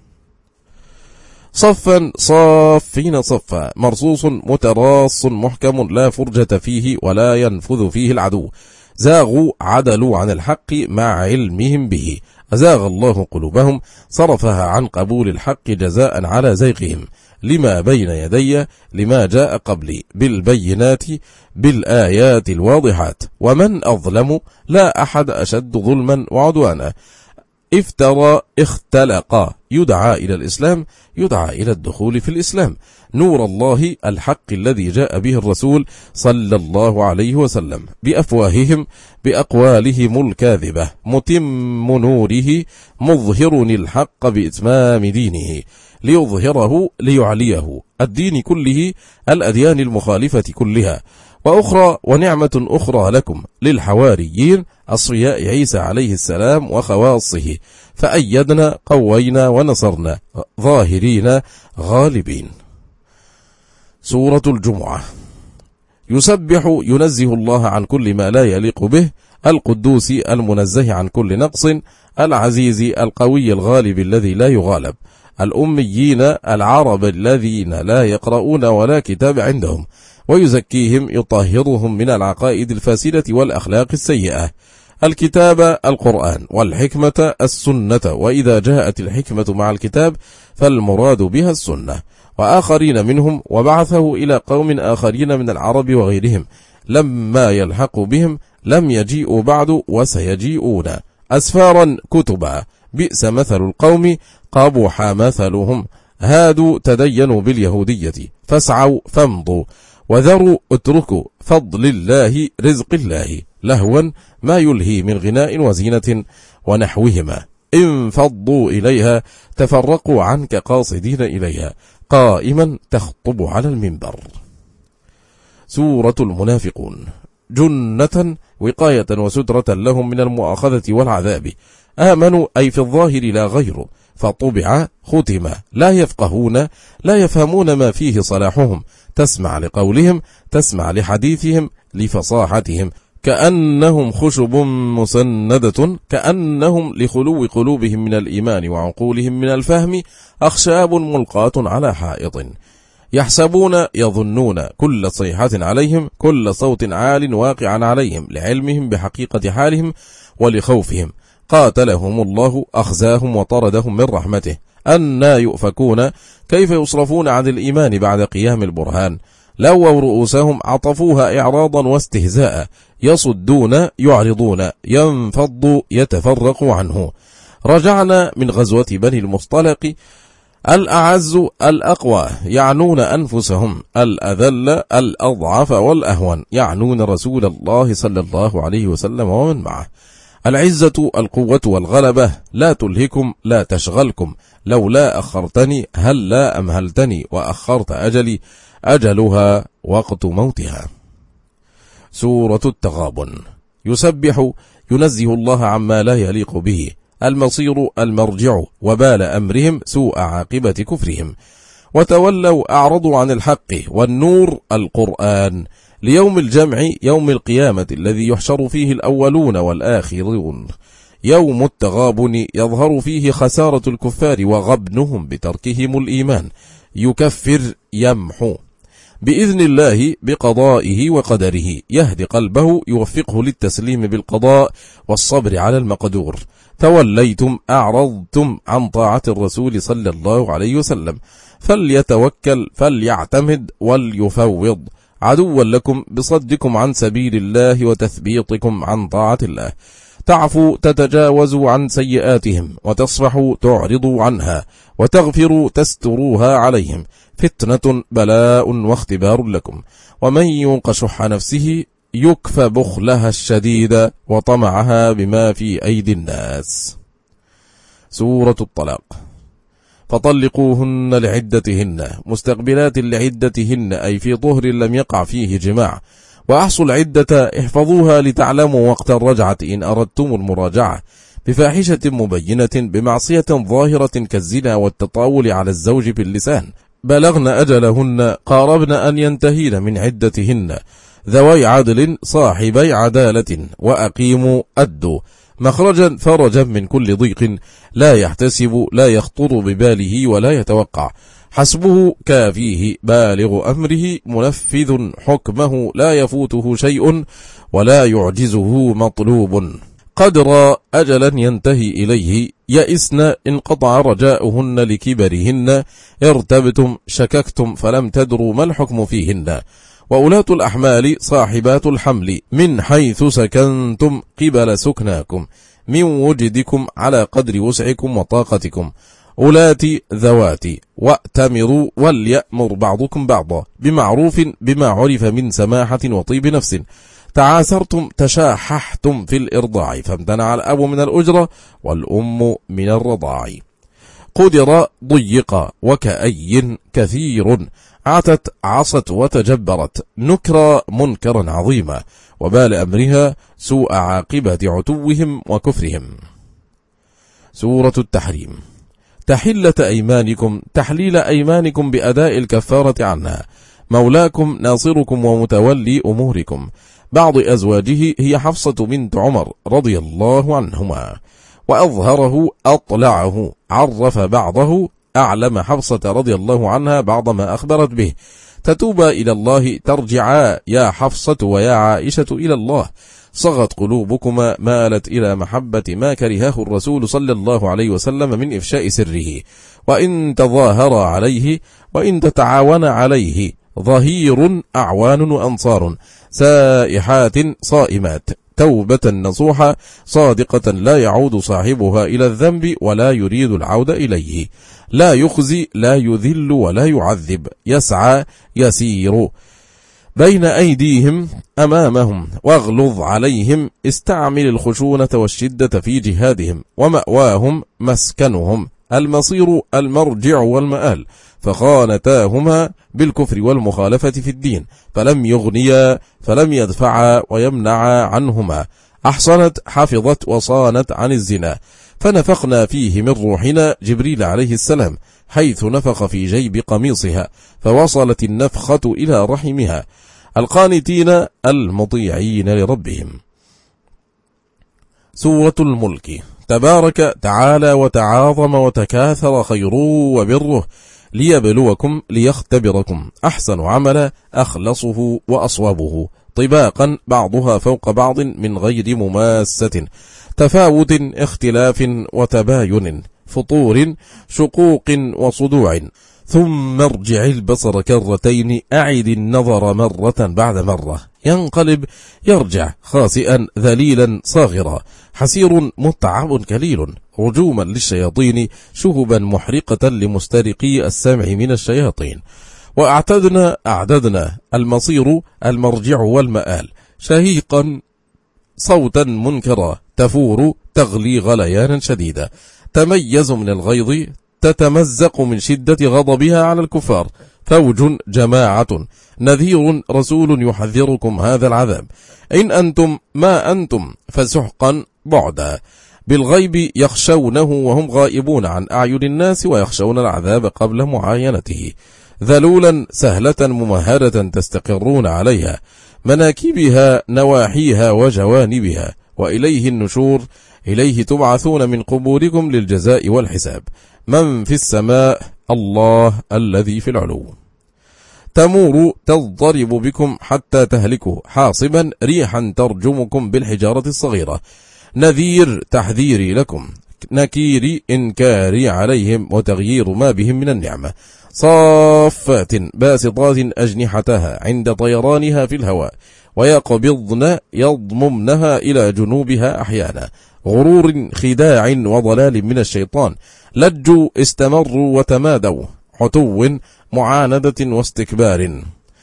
صفا صافين صفا، مرصوص متراص محكم لا فرجة فيه ولا ينفذ فيه العدو. زاغوا عدلوا عن الحق مع علمهم به، أزاغ الله قلوبهم صرفها عن قبول الحق جزاء على زيغهم. لما بين يدي لما جاء قبلي بالبينات بالآيات الواضحات. ومن أظلم، لا أحد أشد ظلما وعدوانا. افترى اختلق، يدعى إلى الإسلام، يدعى إلى الدخول في الإسلام. نور الله الحق الذي جاء به الرسول صلى الله عليه وسلم بأفواههم بأقوالهم الكاذبة. متم نوره مظهر الحق بإتمام دينه، ليظهره ليعليه الدين كله، الأديان المخالفة كلها. وأخرى ونعمة أخرى لكم للحواريين أصفياء عيسى عليه السلام وخواصه، فأيدنا قوينا ونصرنا ظاهرين غالبين. سورة الجمعة. يسبح ينزه الله عن كل ما لا يليق به، القدوس المنزه عن كل نقص، العزيز القوي الغالب الذي لا يغالب. الأميين العرب الذين لا يقرؤون ولا كتاب عندهم، ويزكيهم يطهرهم من العقائد الفاسدة والأخلاق السيئة. الكتاب القرآن، والحكمة السنة، وإذا جاءت الحكمة مع الكتاب فالمراد بها السنة. وآخرين منهم، وبعثه إلى قوم آخرين من العرب وغيرهم لما يلحق بهم، لم يجيئوا بعد وسيجيئون. أسفارا كتبا، بئس مثل القوم قبح مثلهم. هادوا تدينوا باليهودية، فاسعوا فامضوا، وذروا اتركوا، فضل الله رزق الله. لهوا ما يلهي من غناء وزينة ونحوهما. انفضوا إليها تفرقوا عنك قاصدين إليها قائما تخطب على المنبر. سورة المنافقون. جنة وقاية وسترة لهم من المؤاخذة والعذاب. آمنوا أي في الظاهر لا غير، فطبع ختم، لا يفقهون لا يفهمون ما فيه صلاحهم، تسمع لقولهم، تسمع لحديثهم، لفصاحتهم، كأنهم خشب مسندة، كأنهم لخلو قلوبهم من الإيمان وعقولهم من الفهم أخشاب ملقاة على حائط، يحسبون يظنون كل صيحة عليهم، كل صوت عال واقعا عليهم، لعلمهم بحقيقة حالهم ولخوفهم. قاتلهم الله أخزاهم وطردهم من رحمته. أنى يؤفكون، كيف يصرفون عن الإيمان بعد قيام البرهان؟ لووا رؤوسهم، عطفوها إعراضا واستهزاء. يصدون يعرضون، ينفض يتفرق عنه. رجعنا من غزوة بني المصطلق. الأعز الأقوى يعنون أنفسهم، الأذل الأضعف والأهون يعنون رسول الله صلى الله عليه وسلم ومن معه. العزة القوة والغلبة، لا تلهكم لا تشغلكم، لولا أخرتني هل لا أمهلتني، وأخرت أجلي أجلها وقت موتها. سورة التغابن. يسبح ينزه الله عما لا يليق به، المصير المرجع، وبال أمرهم سوء عاقبة كفرهم. وتولوا أعرضوا عن الحق، والنور القرآن، ليوم الجمع يوم القيامة الذي يحشر فيه الأولون والآخرون. يوم التغابن يظهر فيه خسارة الكفار وغبنهم بتركهم الإيمان. يكفر يمحو بإذن الله بقضائه وقدره، يهدي قلبه يوفقه للتسليم بالقضاء والصبر على المقدور. توليتم أعرضتم عن طاعة الرسول صلى الله عليه وسلم، فليتوكل فليعتمد وليفوض، عدوا لكم بصدكم عن سبيل الله وتثبيطكم عن طاعة الله. تعفوا تتجاوزوا عن سيئاتهم، وتصفحوا تعرضوا عنها، وتغفروا تستروها عليهم. فتنة بلاء واختبار لكم، ومن يوق شح نفسه يكف بخلها الشديد وطمعها بما في أيدي الناس. سورة الطلاق. فطلقوهن لعدتهن مستقبلات لعدتهن، أي في طهر لم يقع فيه جماع. وأحصوا العدة احفظوها لتعلموا وقت الرجعة إن أردتم المراجعة، بفاحشة مبينة بمعصية ظاهرة كالزنا والتطاول على الزوج باللسان. بلغن أجلهن قاربن أن ينتهين من عدتهن، ذوي عدل صاحبي عدالة، وأقيموا أدوا مخرجا فرجا من كل ضيق، لا يحتسب لا يخطر بباله ولا يتوقع. حسبه كافيه بالغ أمره، منفذ حكمه لا يفوته شيء ولا يعجزه مطلوب. قدر أجلا ينتهي إليه، يئسن انقطع رجاؤهن لكبرهن، ارتبتم شككتم فلم تدروا ما الحكم فيهن. وأولاة الأحمال صاحبات الحمل، من حيث سكنتم قبل سكناكم، من وجدكم على قدر وسعكم وطاقتكم. أولاتي ذواتي، وأتمروا وليأمر بعضكم بعضا بمعروف بما عرف من سماحة وطيب نفس. تعاسرتم تشاححتم في الإرضاع، فامتنع الأب من الأجرة والأم من الرضاع. قدر ضيق، وكأي كثير، عتت عصت وتجبرت، نكر منكرا عظيما، وبال أمرها سوء عاقبة عتوهم وكفرهم. سورة التحريم. تحلة أيمانكم، تحليل أيمانكم بأداء الكفارة عنها. مولاكم ناصركم ومتولي أموركم. بعض أزواجه هي حفصة بنت عمر رضي الله عنهما، وأظهره أطلعه، عرف بعضه، أعلم حفصة رضي الله عنها بعض ما أخبرت به. تتوبا إلى الله، ترجعا يا حفصة ويا عائشة إلى الله. صغت قلوبكما، مالت إلى محبة ما كرهه الرسول صلى الله عليه وسلم من إفشاء سره. وإن تظاهر عليه وإن تتعاون عليه، ظهير أعوان وأنصار، سائحات صائمات، توبة نصوحة صادقة لا يعود صاحبها إلى الذنب ولا يريد العودة إليه. لا يخزي لا يذل ولا يعذب، يسعى يسير. بين أيديهم أمامهم واغلظ عليهم، استعمل الخشونة والشدة في جهادهم، ومأواهم مسكنهم، المصير المرجع والمآل، فخانتاهما بالكفر والمخالفة في الدين، فلم يغنيا فلم يدفعا ويمنعا عنهما. أحصنت حفظت وصانت عن الزنا، فنفخنا فيه من روحنا جبريل عليه السلام، حيث نفخ في جيب قميصها، فوصلت النفخة إلى رحمها. القانتين المطيعين لربهم. سورة الملك. تبارك تعالى وتعاظم وتكاثر خيره وبره، ليبلوكم ليختبركم أحسن عملا، أخلصه وأصوبه، طباقا بعضها فوق بعض من غير مماسة، تفاوت اختلاف وتباين، فطور شقوق وصدوع. ثم ارجع البصر كرتين، أعد النظر مرة بعد مرة، ينقلب يرجع خاسئا ذليلا صاغرا، حسير متعب كليل، رجوما للشياطين، شهبا محرقة لمسترقي السمع من الشياطين. وأعتدنا أعددنا، المصير المرجع والمآل، شهيقا صوتا منكرا، تفور تغلي غليانا شديدا، تميز من الغيظ، تتمزق من شدة غضبها على الكفار، فوج جماعة، نذير رسول يحذركم هذا العذاب، إن أنتم ما أنتم فسحقا بعدا. بالغيب يخشونه وهم غائبون عن أعين الناس، ويخشون العذاب قبل معاينته. ذلولا سهلة ممهدة تستقرون عليها، مناكبها نواحيها وجوانبها، وإليه النشور، إليه تبعثون من قبوركم للجزاء والحساب. من في السماء؟ الله الذي في العلو. تمور تضرب بكم حتى تهلكوا، حاصبا ريحا ترجمكم بالحجارة الصغيرة، نذير تحذيري لكم، نكير إنكاري عليهم، وتغيير ما بهم من النعمة. صافات باسطات أجنحتها عند طيرانها في الهواء، ويقبضن يضممنها إلى جنوبها أحيانا، غرور خداع وضلال من الشيطان، لجوا استمروا وتمادوا، عتو معاندة واستكبار،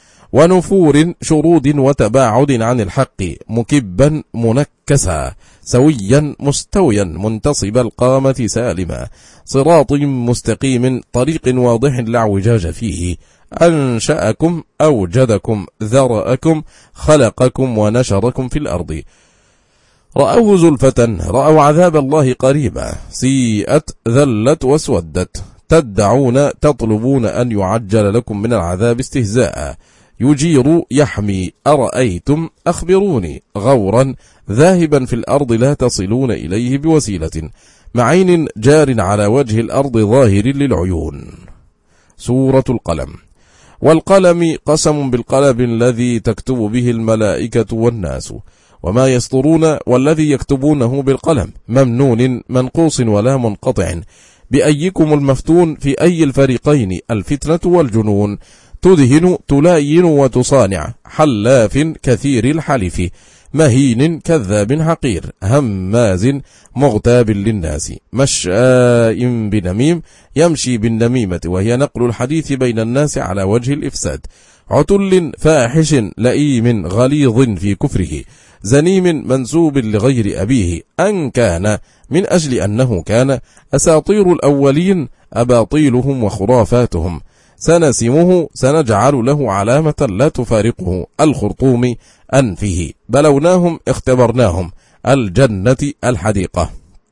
ونفور شرود وتباعد عن الحق، مكبا منكسا، سويا مستويا، منتصب القامة سالما، صراط مستقيم، طريق واضح لا اعوجاج فيه، أنشأكم أوجدكم ذرأكم خلقكم ونشركم في الأرض. رأوه زلفة، رأوا عذاب الله قريبا، سيئت ذلت واسودت، تدعون تطلبون أن يعجل لكم من العذاب استهزاء، يجير يحمي، أرأيتم أخبروني، غورا ذاهبا في الأرض لا تصلون إليه بوسيلة، معين جار على وجه الأرض ظاهر للعيون. سورة القلم. والقلم قسم بالقلم الذي تكتب به الملائكة والناس، وما يسطرون، والذي يكتبونه بالقلم، ممنون منقوص ولا منقطع، بأيكم المفتون، في أي الفريقين الفتنة والجنون، تدهن تلاين وتصانع، حلاف كثير الحلف، مهين كذاب حقير، هماز مغتاب للناس، مشاء بنميم، يمشي بالنميمة وهي نقل الحديث بين الناس على وجه الإفساد، عتل فاحش لئيم غليظ في كفره، زنيم منسوب لغير أبيه، أن كان من أجل أنه كان، أساطير الأولين أباطيلهم وخرافاتهم، سنسمه سنجعل له علامة لا تفارقه، الخرطوم أنفه، بلوناهم اختبرناهم، الجنة الحديقة،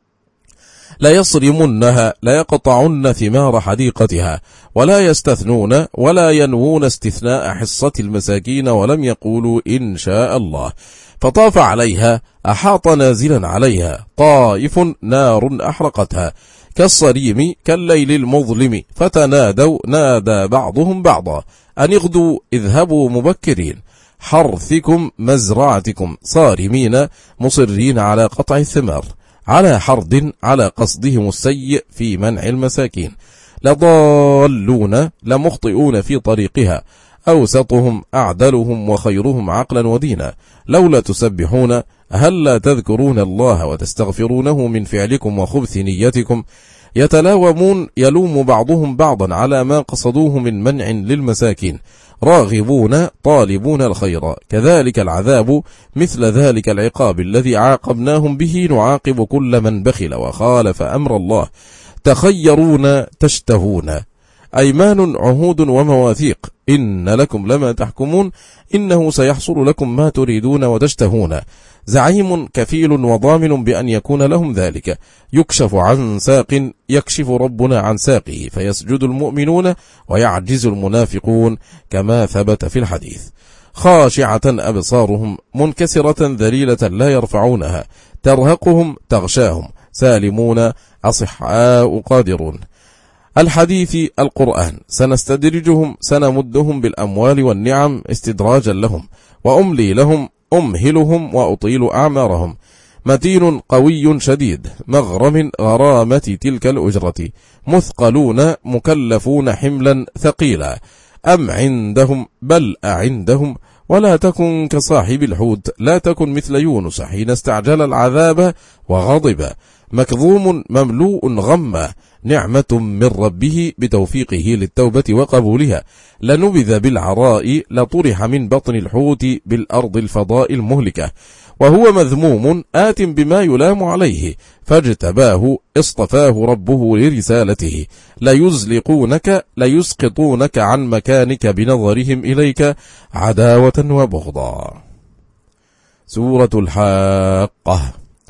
لا يصرمنها، لا يقطعن ثمار حديقتها، ولا يستثنون ولا ينوون استثناء حصة المساكين، ولم يقولوا إن شاء الله، فطاف عليها أحاط نازلا عليها، طائف نار أحرقتها، كالصريم كالليل المظلم، فتنادوا نادى بعضهم بعضا، أن اغدوا اذهبوا مبكرين، حرثكم مزرعتكم، صارمين مصرين على قطع الثمار، على حرد على قصدهم السيء في منع المساكين، لضالون لمخطئون في طريقها، أوسطهم أعدلهم وخيرهم عقلا ودينا، لولا تسبحون هل لا تذكرون الله وتستغفرونه من فعلكم وخبث نيتكم، يتلاومون يلوم بعضهم بعضا على ما قصدوه من منع للمساكين، راغبون طالبون الخير، كذلك العذاب مثل ذلك العقاب الذي عاقبناهم به نعاقب كل من بخل وخالف أمر الله. تخيرون تشتهون، أيمان عهود ومواثيق، إن لكم لما تحكمون، إنه سيحصل لكم ما تريدون وتشتهون. زعيم كفيل وضامن بأن يكون لهم ذلك. يكشف عن ساق يكشف ربنا عن ساقه، فيسجد المؤمنون ويعجز المنافقون كما ثبت في الحديث. خاشعة أبصارهم منكسرة ذليلة لا يرفعونها، ترهقهم تغشاهم، سالمون أصحاء قادرون. الحديث القرآن. سنستدرجهم سنمدهم بالأموال والنعم استدراجا لهم، وأملي لهم أمهلهم وأطيل أعمارهم. متين قوي شديد، مغرم غرامة تلك الأجرة، مثقلون مكلفون حملا ثقيلا. أم عندهم بل أعندهم، ولا تكن كصاحب الحوت، لا تكن مثل يونس حين استعجل العذاب وغضب، مكظوم مملوء غما، نعمة من ربه بتوفيقه للتوبة وقبولها. لنبذ بالعراء، لطرح من بطن الحوت بالأرض الفضاء المهلكة، وهو مذموم آت بما يلام عليه، فاجتباه اصطفاه ربه لرسالته. ليزلقونك ليسقطونك عن مكانك بنظرهم إليك عداوة وبغضا. سورة الحاقة.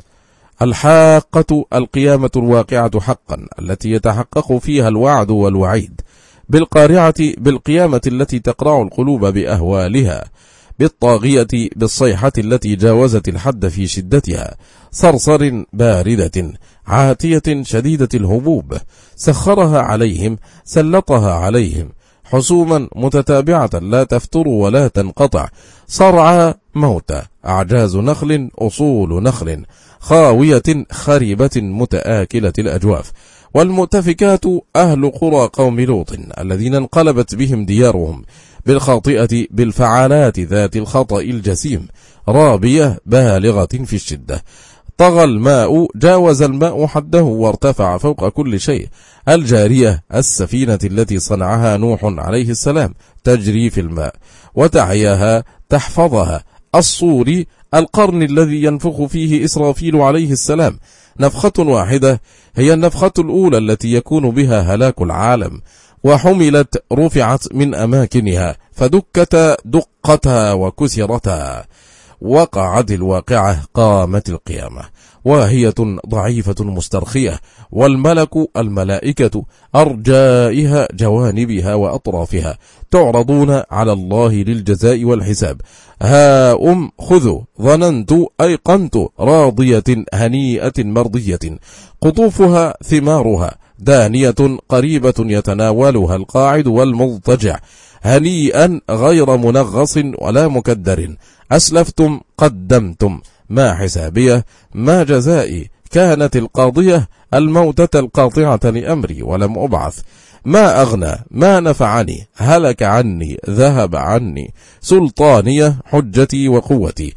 الحاقة القيامة الواقعة حقا، التي يتحقق فيها الوعد والوعيد. بالقارعة، بالقيامة التي تقرع القلوب بأهوالها. بالطاغية، بالصيحة التي جاوزت الحد في شدتها. صرصر باردة عاتية شديدة الهبوب، سخرها عليهم سلطها عليهم، حسوما متتابعة لا تفتر ولا تنقطع. صرعى موتى، أعجاز نخل أصول نخل، خاوية خريبة متآكلة الأجواف. والمؤتفكات أهل قرى قوم لوط، الذين انقلبت بهم ديارهم. بالخاطئة، بالفعالات ذات الخطأ الجسيم، رابية بالغة في الشدة. طغى الماء، جاوز الماء حده وارتفع فوق كل شيء. الجارية، السفينة التي صنعها نوح عليه السلام، تجري في الماء وتعياها تحفظها. الصور، القرن الذي ينفخ فيه إسرافيل عليه السلام. نفخة واحدة هي النفخة الأولى التي يكون بها هلاك العالم، وحملت رفعت من أماكنها فدكتا دقتا وكسرتا. وقعت الواقعة، قامت القيامة، واهية ضعيفة مسترخية، والملك الملائكة أرجائها جوانبها وأطرافها، تعرضون على الله للجزاء والحساب. ها أم خذوا، ظننت أيقنت، راضية هنيئة مرضية، قطوفها ثمارها دانية قريبة يتناولها القاعد والمضطجع، هنيئا غير منغص ولا مكدر. أسلفتم قدمتم، ما حسابيه ما جزائي، كانت القاضية الموتة القاطعة لأمري ولم أبعث. ما أغنى ما نفعني، هلك عني ذهب عني، سلطانية حجتي وقوتي.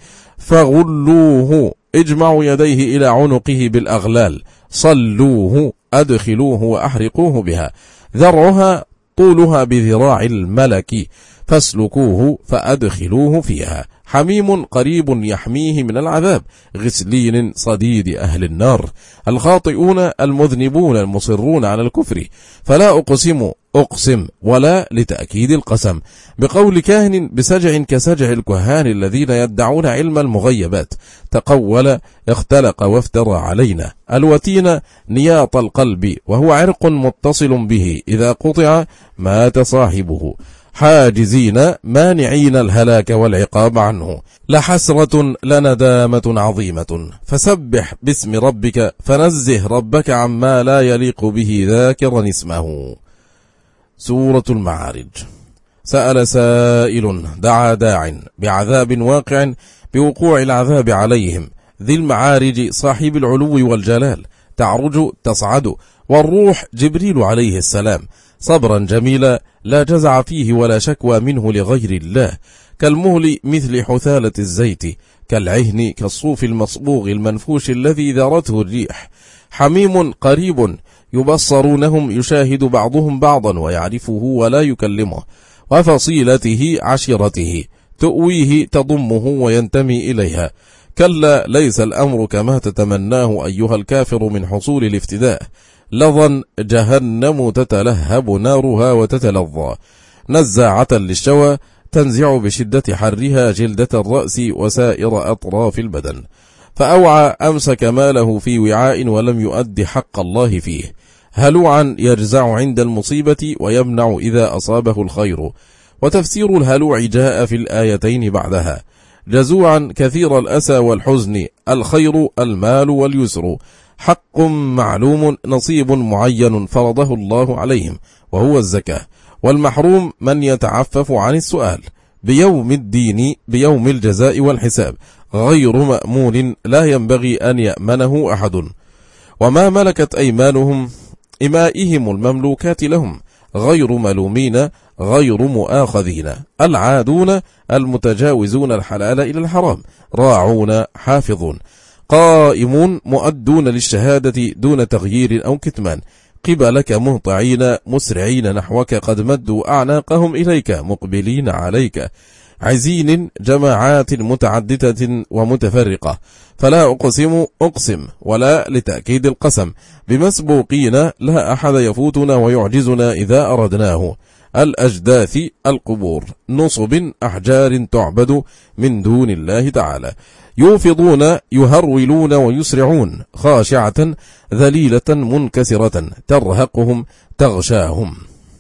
فغلوه، اجمعوا يديه إلى عنقه بالأغلال، صلوه أدخلوه وأحرقوه بها. ذرعها طولها بذراع الملك، فاسلكوه فأدخلوه فيها. حميم قريب يحميه من العذاب، غسلين صديد أهل النار. الخاطئون المذنبون المصرون على الكفر. فلا أقسم أقسم، ولا لتأكيد القسم، بقول كاهن بسجع كسجع الكهان الذين يدعون علم المغيبات. تقول اختلق وافترى علينا. الوتين نياط القلب، وهو عرق متصل به، إذا قطع مات صاحبه. حاجزين مانعين الهلاك والعقاب عنه. لحسرة لندامة عظيمة، فسبح باسم ربك، فنزه ربك عما لا يليق به ذاكرا اسمه. سورة المعارج. سأل سائل، دعا داع بعذاب واقع، بوقوع العذاب عليهم. ذي المعارج صاحب العلو والجلال، تعرج تصعد، والروح جبريل عليه السلام. صبرا جميلا لا جزع فيه ولا شكوى منه لغير الله. كالمهل مثل حثالة الزيت، كالعهن كالصوف المصبوغ المنفوش الذي ذرته الريح. حميم قريب، يبصرونهم، يشاهد بعضهم بعضا ويعرفه ولا يكلمه. وفصيلته عشيرته، تؤويه تضمه وينتمي إليها. كلا ليس الأمر كما تتمناه أيها الكافر من حصول الافتداء. لظى جهنم تتلهب نارها وتتلظى، نزاعة للشوى، تنزع بشدة حرها جلدة الرأس وسائر أطراف البدن. فأوعى أمسك ماله في وعاء ولم يؤد حق الله فيه، هلوعا يجزع عند المصيبة ويمنع إذا أصابه الخير. وتفسير الهلوع جاء في الآيتين بعدها: جزوعا كثير الأسى والحزن، الخير المال واليسر، حق معلوم نصيب معين فرضه الله عليهم وهو الزكاة، والمحروم من يتعفف عن السؤال، بيوم الدين بيوم الجزاء والحساب، غير مأمون لا ينبغي أن يأمنه أحد. وما ملكت أيمانهم إمائهم المملوكات لهم، غير ملومين غير مؤاخذين، العادون المتجاوزون الحلال إلى الحرام، راعون حافظون، قائمون مؤدون للشهادة دون تغيير أو كتمان، قبلك مهطعين مسرعين نحوك، قد مدوا أعناقهم إليك مقبلين عليك، عزين جماعات متعددة ومتفرقة، فلا أقسم أقسم ولا لتأكيد القسم، بمسبوقين لا أحد يفوتنا ويعجزنا إذا أردناه، الأجداث القبور، نصب أحجار تعبد من دون الله تعالى، يوفضون يهرولون ويسرعون، خاشعة ذليلة منكسرة، ترهقهم تغشاهم.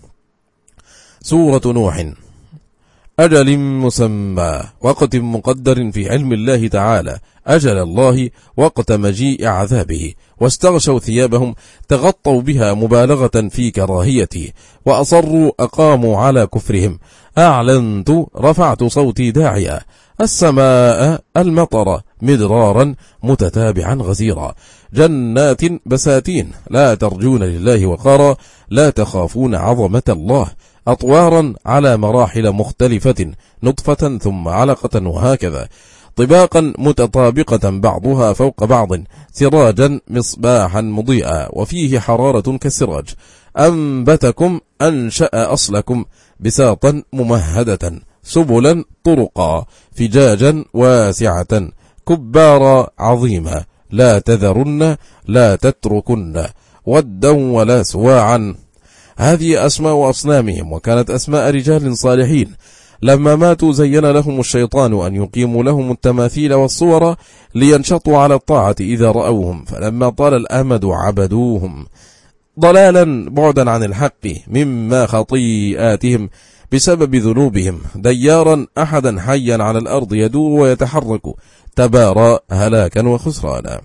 سورة نوح. أجل مسمى، وقت مقدر في علم الله تعالى، أجل الله وقت مجيء عذابه، واستغشوا ثيابهم تغطوا بها مبالغة في كراهيتي، وأصروا أقاموا على كفرهم، أعلنت رفعت صوتي داعيا، السماء المطر مدرارا متتابعا غزيرا، جنات بساتين لا ترجون لله وقارا، لا تخافون عظمة الله، أطوارا على مراحل مختلفة، نطفة ثم علقة وهكذا، طباقا متطابقة بعضها فوق بعض، سراجا مصباحا مضيئا، وفيه حرارة كالسراج، أنبتكم أنشأ أصلكم بساطا ممهدة، سبلا طرقا، فجاجا واسعة، كبارا عظيمة، لا تذرن لا تتركن، ودا ولا سواعا. هذه أسماء أصنامهم، وكانت أسماء رجال صالحين. لما ماتوا زين لهم الشيطان أن يقيموا لهم التماثيل والصور لينشطوا على الطاعة إذا رأوهم، فلما طال الأمد عبدوهم، ضلالا بعدا عن الحق مما خطيئاتهم بسبب ذنوبهم، ديارا أحدا حيا على الأرض يدور ويتحرك، تبارى هلاكا وخسرانا.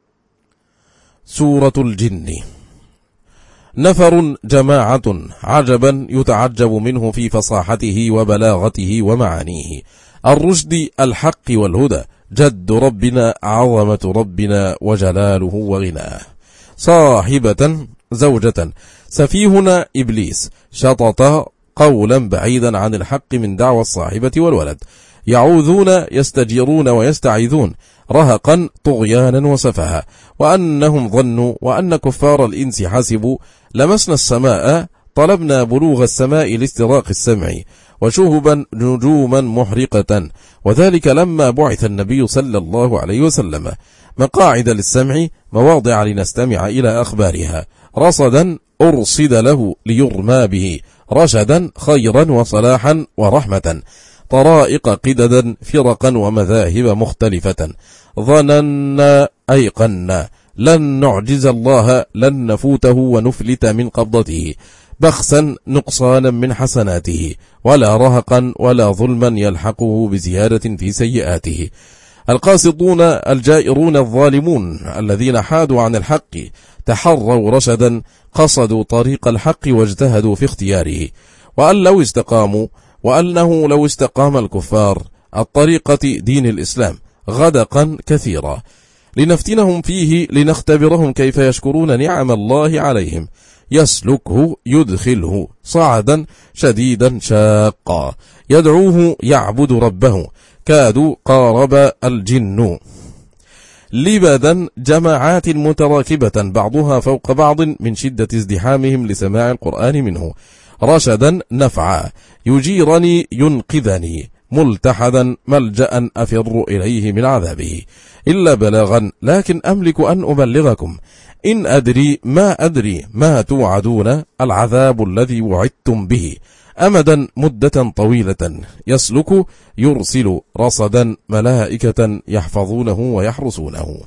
سورة الجن. نفر جماعة عجبا يتعجب منه في فصاحته وبلاغته ومعانيه، الرشد الحق والهدى، جد ربنا عظمة ربنا وجلاله وغناه، صاحبة زوجة، سفيهنا إبليس، شطط قولا بعيدا عن الحق من دعوى الصاحبة والولد، يعوذون يستجيرون ويستعيذون، رهقا طغيانا وسفها، وأنهم ظنوا وأن كفار الإنس حسبوا، لمسنا السماء طلبنا بلوغ السماء لاستراق السمع، وشهبا نجوما محرقة، وذلك لما بعث النبي صلى الله عليه وسلم، مقاعد للسمع مواضع لنستمع إلى أخبارها، رصدا أرصد له ليرمى به، رشدا خيرا وصلاحا ورحمة، طرائق قددا فرقا ومذاهب مختلفة، ظننا أيقنا لن نعجز الله لن نفوته ونفلت من قبضته، بخسا نقصانا من حسناته، ولا رهقا ولا ظلما يلحقه بزيادة في سيئاته، القاسطون الجائرون الظالمون الذين حادوا عن الحق، تحروا رشدا، قصدوا طريق الحق واجتهدوا في اختياره، وأن لو استقاموا وأنه لو استقام الكفار الطريقة دين الإسلام غدقا كثيرا، لنفتنهم فيه لنختبرهم كيف يشكرون نعم الله عليهم، يسلكه يدخله صعدا شديدا شاقا، يدعوه يعبد ربه، كادوا قارب الجن، لبدا جماعات متراكبة بعضها فوق بعض من شدة ازدحامهم لسماع القرآن منه، رشدا نفعا، يجيرني ينقذني، ملتحدا ملجأ أفر إليه من عذابه، إلا بلاغا لكن أملك أن أبلغكم، إن أدري ما أدري ما توعدون، العذاب الذي وعدتم به، أمدا مدة طويلة، يسلك يرسل رصدا ملائكة يحفظونه ويحرسونه.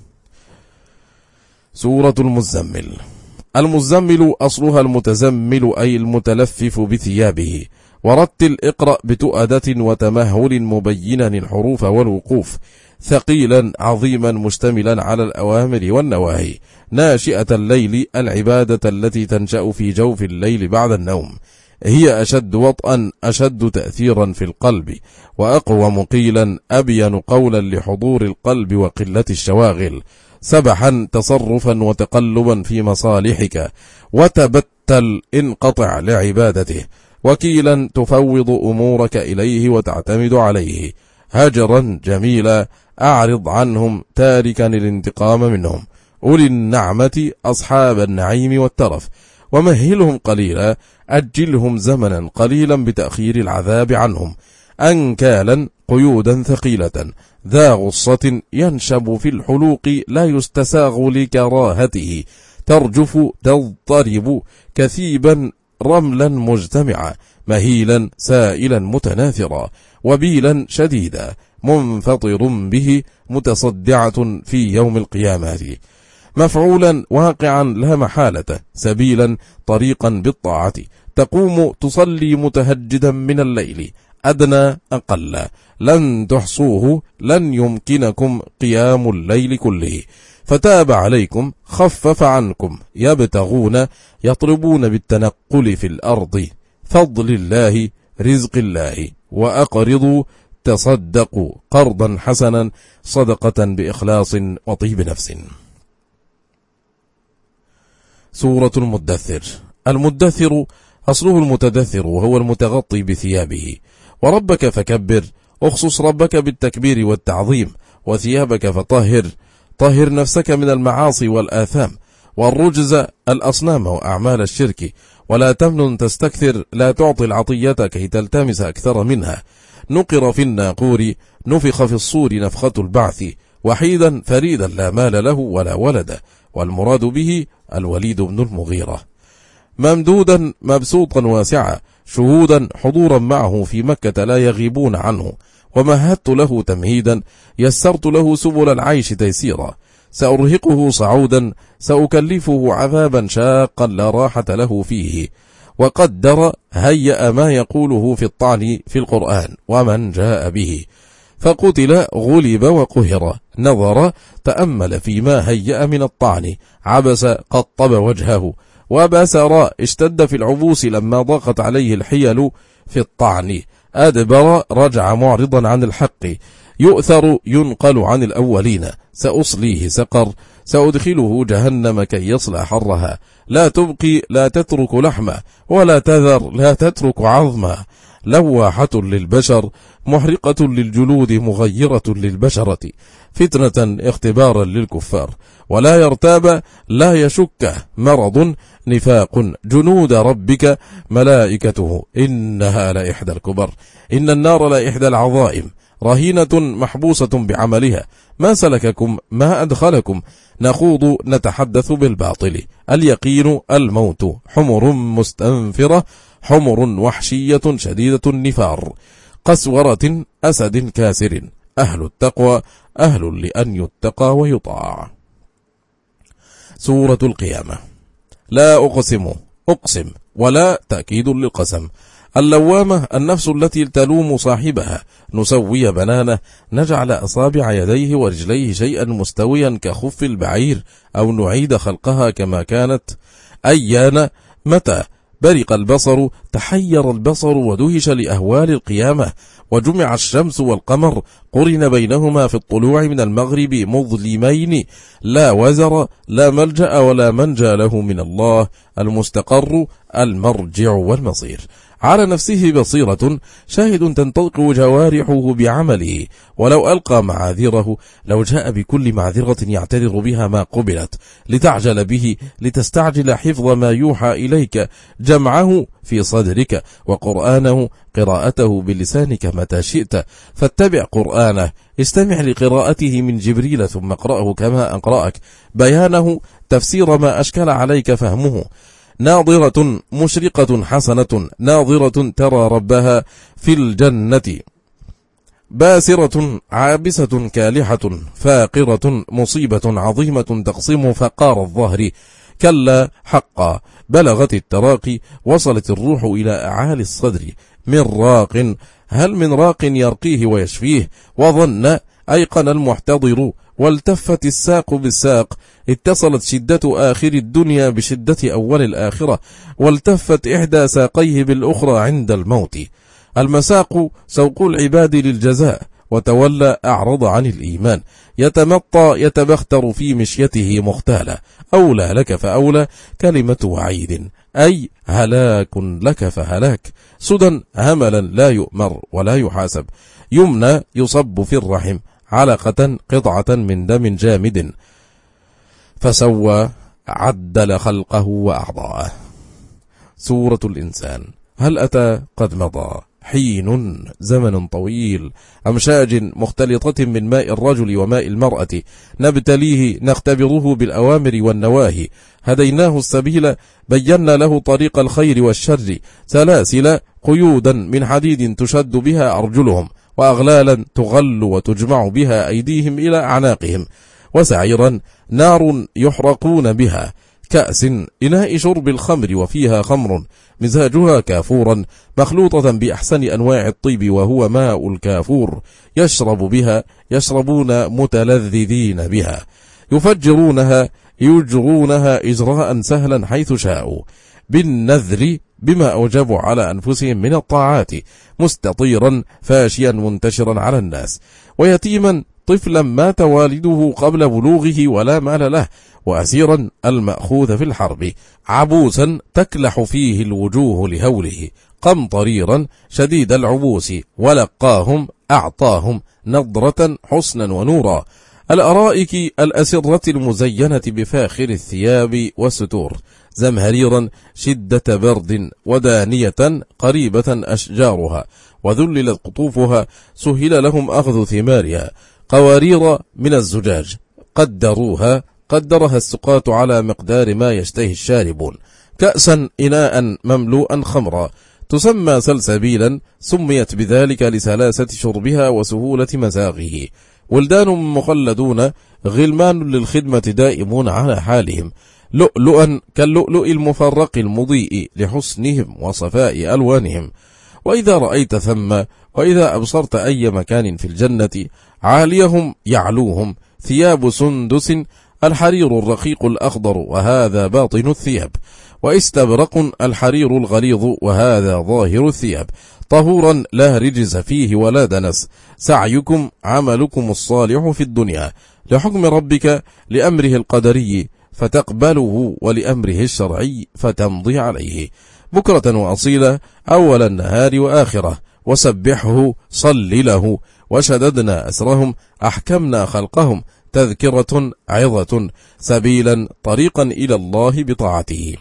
سورة المزمل. المزمل أصلها المتزمل أي المتلفف بثيابه، ورتل اقرأ بتؤدة وتمهل مبينا الحروف والوقوف، ثقيلا عظيما مشتملا على الأوامر والنواهي، ناشئة الليل العبادة التي تنشأ في جوف الليل بعد النوم، هي أشد وطئا أشد تأثيرا في القلب، وأقوم قيلا أبين قولا لحضور القلب وقلة الشواغل، سبحا تصرفا وتقلبا في مصالحك، وتبتل انقطع لعبادته، وكيلا تفوض أمورك إليه وتعتمد عليه، هجرا جميلا أعرض عنهم تاركا الانتقام منهم، أولي النعمة أصحاب النعيم والترف، ومهلهم قليلا أجلهم زمنا قليلا بتأخير العذاب عنهم، أنكالا قيودا ثقيلة، ذا غصة ينشب في الحلوق لا يستساغ لكراهته، ترجف تضطرب كثيبا رملا مجتمعا، مهيلا سائلا متناثرا، وبيلا شديدا منفطر به متصدعة في يوم القيامة، مفعولا واقعا لا محالة، سبيلا طريقا بالطاعة، تقوم تصلي متهجدا من الليل، أدنى أقل لن تحصوه، لن يمكنكم قيام الليل كله، فتاب عليكم خفف عنكم، يبتغون يطلبون بالتنقل في الأرض، فضل الله رزق الله، وأقرضوا تصدقوا قرضا حسنا، صدقة بإخلاص وطيب نفس. سورة المدثر. المدثر أصله المتدثر، وهو المتغطي بثيابه، وربك فكبر، اخصص ربك بالتكبير والتعظيم، وثيابك فطهر، طهر نفسك من المعاصي والآثام والرجز الأصنام وأعمال الشرك، ولا تمنن تستكثر، لا تعطي العطية كي تلتمس أكثر منها، نقر في الناقور، نفخ في الصور نفخة البعث، وحيدا فريدا لا مال له ولا ولد، والمراد به الوليد بن المغيرة، ممدودا مبسوطا واسعا، شهودا حضورا معه في مكة لا يغيبون عنه، ومهدت له تمهيدا، يسرت له سبل العيش تيسيرا، سأرهقه صعودا، سأكلفه عذابا شاقا لا راحة له فيه، وقدر هيأ ما يقوله في الطعن في القرآن ومن جاء به، فقتل غلب وقهر، نظر تأمل فيما هيأ من الطعن، عبس قطب وجهه، وبسر اشتد في العبوس لما ضاقت عليه الحيل في الطعن، أدبر رجع معرضا عن الحق، يؤثر ينقل عن الأولين، سأصليه سقر، سأدخله جهنم كي يصلى حرها، لا تبقي لا تترك لحمه، ولا تذر لا تترك عظمه، لواحة للبشر، محرقة للجلود، مغيرة للبشرة، فتنة اختبارا للكفار، ولا يرتاب لا يشك، مرض نفاق، جنود ربك ملائكته، إنها لإحدى الكبر، إن النار لإحدى العظائم، رهينة محبوسة بعملها، ما سلككم ما أدخلكم، نخوض نتحدث بالباطل، اليقين الموت، حمر مستنفرة، حمر وحشية شديدة النفار، قسورة أسد كاسر، أهل التقوى، أهل لأن يتقى ويطاع. سورة القيامة. لا أقسم، أقسم، ولا تأكيد للقسم، اللوامة النفس التي تلوم صاحبها، نسوي بنانه، نجعل أصابع يديه ورجليه شيئا مستويا كخف البعير، أو نعيد خلقها كما كانت، أيان متى برق البصر، تحير البصر ودهش لأهوال القيامة، وجمع الشمس والقمر، قرن بينهما في الطلوع من المغرب مظلمين، لا وزر لا ملجأ ولا منجى له من الله، المستقر المرجع والمصير، على نفسه بصيرة، شاهد تنطق جوارحه بعمله، ولو ألقى معاذيره لو جاء بكل معذرة يعتذر بها ما قبلت، لتعجل به، لتستعجل حفظ ما يوحى إليك، جمعه في صدرك، وقرآنه قراءته بلسانك متى شئت، فاتبع قرآنه، استمع لقراءته من جبريل ثم اقرأه كما أقرأك، بيانه تفسير ما أشكل عليك فهمه. ناظرة مشرقة حسنة، ناظرة ترى ربها في الجنة، باسرة عابسة كالحة، فاقرة مصيبة عظيمة تقسم فقار الظهر، كلا حقا بلغت التراقي، وصلت الروح إلى أعالي الصدر، من راق هل من راق يرقيه ويشفيه، وظن أيقن المحتضر، والتفت الساق بالساق، اتصلت شدة آخر الدنيا بشدة أول الآخرة، والتفت إحدى ساقيه بالأخرى عند الموت. المساق سوق العباد للجزاء، وتولى أعرض عن الإيمان، يتمطى يتبختر في مشيته مختالا، أولى لك فأولى كلمة وعيد، أي هلاك لك فهلاك، سدى هملا لا يؤمر ولا يحاسب، يمنى يصب في الرحم، علقة قطعة من دم جامد، فسوى عدل خلقه وأعضاءه. سورة الإنسان. هل أتى قد مضى حين زمن طويل، أمشاج مختلطة من ماء الرجل وماء المرأة، نبتليه نختبره بالأوامر والنواهي، هديناه السبيل بينا له طريق الخير والشر، سلاسل قيودا من حديد تشد بها أرجلهم، وأغلالا تغل وتجمع بها أيديهم إلى أعناقهم، وسعيرا نار يحرقون بها، كأس إناء شرب الخمر وفيها خمر مزاجها كافورا، مخلوطة بأحسن أنواع الطيب وهو ماء الكافور، يشرب بها يشربون متلذذين بها، يفجرونها يجرونها إجراء سهلا حيث شاءوا، بالنذر بما أوجبوا على أنفسهم من الطاعات، مستطيرا فاشيا منتشرا على الناس، ويتيما طفلا مات والده قبل بلوغه ولا مال له، وأسيرا المأخوذ في الحرب، عبوسا تكلح فيه الوجوه لهوله، قمطريرا شديد العبوس، ولقاهم أعطاهم نضرة حسنا ونورا، الأرائك الأسرة المزينة بفاخر الثياب والستور، زمهريرا شدة برد، ودانية قريبة أشجارها، وذللت قطوفها، سهل لهم أخذ ثمارها، قوارير من الزجاج قدروها قدرها السقاة على مقدار ما يشتهي الشاربون، كأسا إناء مملوءا خمرا، تسمى سلسبيلا، سميت بذلك لسلاسة شربها وسهولة مزاغه، ولدان مخلدون، غلمان للخدمة دائمون على حالهم، لؤلؤا كاللؤلؤ المفرق المضيء لحسنهم وصفاء ألوانهم. وإذا رأيت ثم وإذا أبصرت أي مكان في الجنة، عاليهم يعلوهم ثياب سندس، الحرير الرقيق الأخضر وهذا باطن الثياب، واستبرق الحرير الغليظ وهذا ظاهر الثياب، طهورا لا رجز فيه ولا دنس، سعيكم عملكم الصالح في الدنيا، لحكم ربك لأمره القدري فتقبله، ولأمره الشرعي فتمضي عليه، بكرة وأصيلة، أول النهار وآخرة، وسبحه صل له، وشددنا أسرهم أحكمنا خلقهم، تذكرة عظة، سبيلا طريقا إلى الله بطاعته.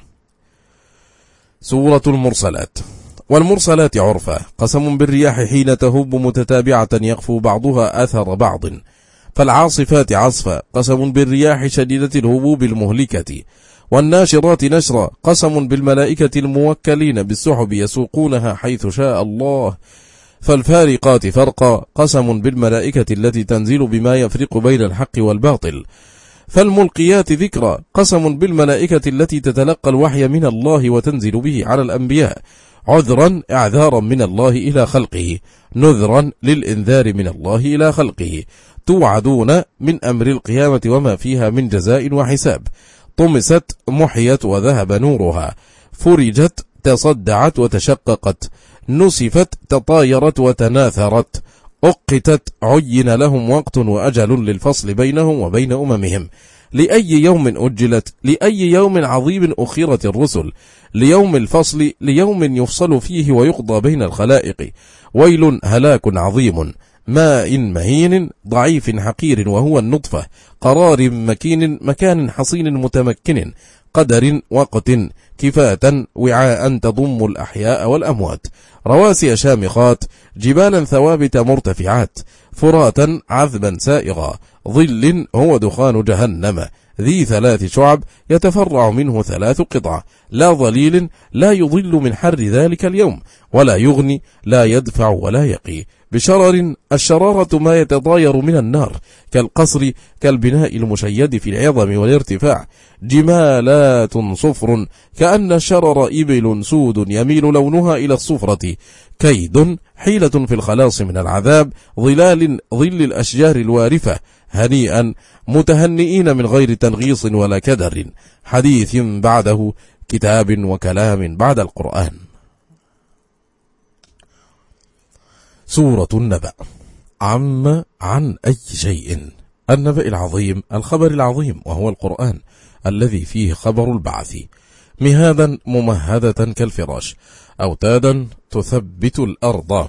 سورة المرسلات. والمرسلات عرفا، قسم بالرياح حين تهب متتابعة يخفو بعضها أثر بعض، فالعاصفات عصفا، قسم بالرياح شديدة الهبوب المهلكة، والناشرات نشرا، قسم بالملائكة الموكلين بالسحب يسوقونها حيث شاء الله، فالفارقات فرقا، قسم بالملائكة التي تنزل بما يفرق بين الحق والباطل، فالملقيات ذكرا، قسم بالملائكة التي تتلقى الوحي من الله وتنزل به على الأنبياء، عذرا إعذارا من الله إلى خلقه، نذرا للإنذار من الله إلى خلقه، توعدون من أمر القيامة وما فيها من جزاء وحساب، طمست محيت وذهب نورها، فرجت تصدعت وتشققت، نسفت تطايرت وتناثرت، أقتت عين لهم وقت وأجل للفصل بينهم وبين أممهم، لأي يوم أجلت؟ لأي يوم عظيم أخرت الرسل؟ ليوم الفصل، ليوم يفصل فيه ويقضى بين الخلائق. ويل هلاك عظيم، ماء مهين ضعيف حقير وهو النطفة، قرار مكين مكان حصين متمكن، قدر وقت كفاة وعاء تضم الأحياء والأموات، رواسي شامخات جبالا ثوابت مرتفعات، فراتا عذبا سائغا، ظل هو دخان جهنم ذي ثلاث شعب يتفرع منه ثلاث قطع، لا ظليل لا يضل من حر ذلك اليوم، ولا يغني لا يدفع ولا يقي، بشرر الشرارة ما يتضاير من النار، كالقصر كالبناء المشيد في العظم والارتفاع، جمالات صفر كأن شرر إبل سود يميل لونها إلى الصفرة، كيد حيلة في الخلاص من العذاب، ظلال ظل الأشجار الوارفة، هنيئا متهنئين من غير تنغيص ولا كدر، حديث بعده كتاب وكلام بعد القرآن. سورة النبأ. عم عن أي شيء؟ النبأ العظيم، الخبر العظيم، وهو القرآن الذي فيه خبر البعث، مهادا ممهدة كالفراش، أوتادا تثبت الأرض،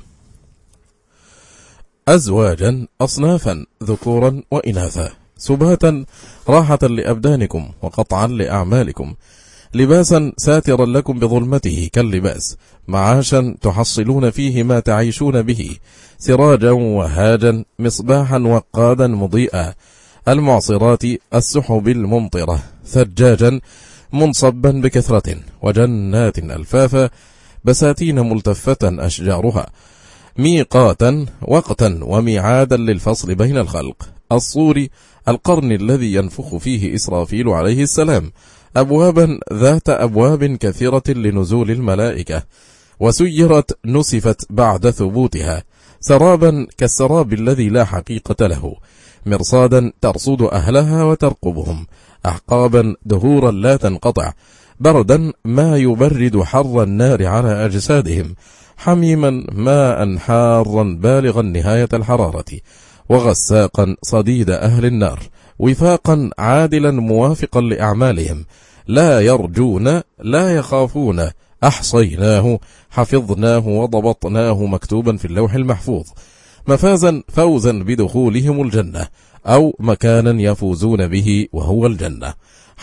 أزواجا أصنافا ذكورا وإناثا، سباتا راحة لأبدانكم وقطعا لأعمالكم، لباسا ساترا لكم بظلمته كاللباس، معاشا تحصلون فيه ما تعيشون به، سراجا وهاجا مصباحا وقادا مضيئا، المعصرات السحب الممطرة، ثجاجا منصبا بكثرة، وجنات ألفافا بساتين ملتفة أشجارها، ميقاتا وقتا وميعادا للفصل بين الخلق، الصور القرن الذي ينفخ فيه إسرافيل عليه السلام، أبوابا ذات أبواب كثيرة لنزول الملائكة، وسيرت نسفت بعد ثبوتها، سرابا كالسراب الذي لا حقيقة له، مرصادا ترصد أهلها وترقبهم، أحقابا دهورا لا تنقطع، بردا ما يبرد حر النار على أجسادهم، حميما ماء حارا بالغا نهاية الحرارة، وغساقا صديد أهل النار، وفاقا عادلا موافقا لأعمالهم، لا يرجون لا يخافون، أحصيناه حفظناه وضبطناه مكتوبا في اللوح المحفوظ، مفازا فوزا بدخولهم الجنة، أو مكانا يفوزون به وهو الجنة،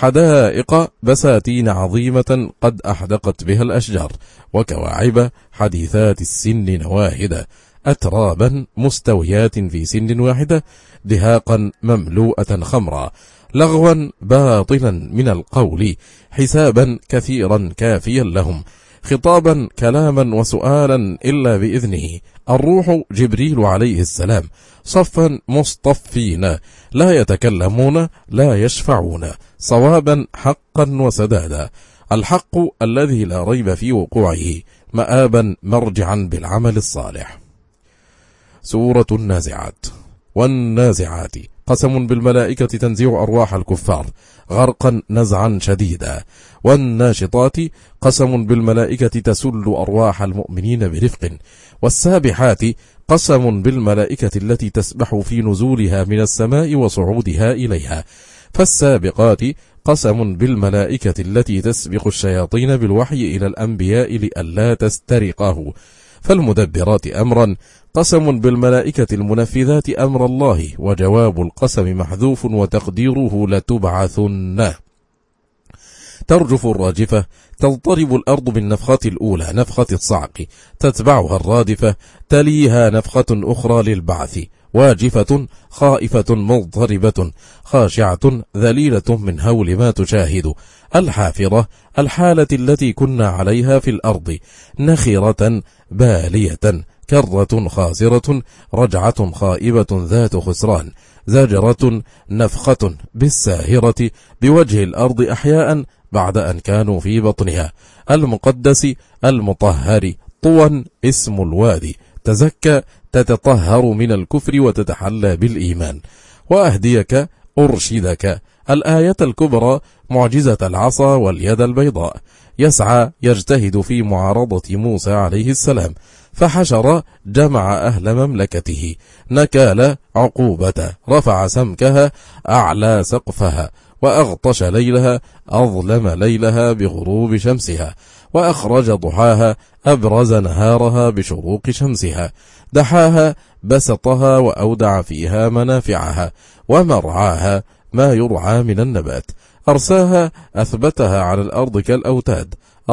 حدائق بساتين عظيمة قد أحدقت بها الأشجار، وكواعب حديثات السن نواهدة، أترابا مستويات في سن واحدة، دهاقا مملوءة خمرا، لغوا باطلا من القول، حسابا كثيرا كافيا لهم، خطابا كلاما وسؤالا إلا بإذنه، الروح جبريل عليه السلام، صفا مصطفين لا يتكلمون لا يشفعون، صوابا حقا وسدادا، الحق الذي لا ريب في وقوعه، مآبا مرجعا بالعمل الصالح. سورة النازعات. والنازعات قسم بالملائكة تنزع أرواح الكفار غرقا نزعا شديدا، والناشطات قسم بالملائكة تسل أرواح المؤمنين برفق، والسابحات قسم بالملائكة التي تسبح في نزولها من السماء وصعودها إليها، فالسابقات قسم بالملائكة التي تسبق الشياطين بالوحي إلى الأنبياء لئلا تسترقه، فالمدبرات أمرا قسم بالملائكة المنفذات أمر الله، وجواب القسم محذوف وتقديره لتبعثن. ترجف الراجفة، تضطرب الأرض بالنفخة الأولى نفخة الصعق، تتبعها الرادفة، تليها نفخة أخرى للبعث، واجفة خائفة مضطربة خاشعة ذليلة من هول ما تشاهد، الحافرة الحالة التي كنا عليها في الأرض، نخرة بالية كرة خاسرة رجعة خائبة ذات خسران، زاجرة نفخة بالساهرة بوجه الأرض أحياء بعد أن كانوا في بطنها، المقدس المطهر، طوى اسم الوادي، تزكى تتطهر من الكفر وتتحلى بالإيمان، وأهديك أرشدك، الآية الكبرى معجزة العصا واليد البيضاء، يسعى يجتهد في معارضة موسى عليه السلام، فحشر جمع أهل مملكته، نكال عقوبته، رفع سمكها أعلى سقفها، وأغطش ليلها أظلم ليلها بغروب شمسها، وأخرج ضحاها أبرز نهارها بشروق شمسها، دحاها بسطها وأودع فيها منافعها، ومرعاها ما يرعى من النبات، أرساها أثبتها على الأرض كالأوتاد،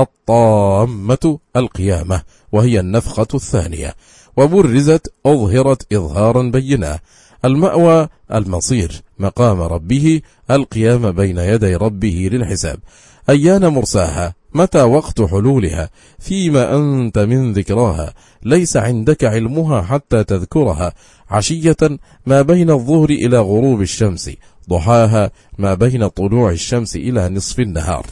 الطامة القيامة وهي النفخة الثانية، وبرزت أظهرت إظهارا بينا، المأوى المصير مقام ربه، القيام بين يدي ربه للحساب، أيان مرساها، متى وقت حلولها، فيما أنت من ذكراها، ليس عندك علمها حتى تذكرها، عشية ما بين الظهر إلى غروب الشمس، ضحاها ما بين طلوع الشمس إلى نصف النهار.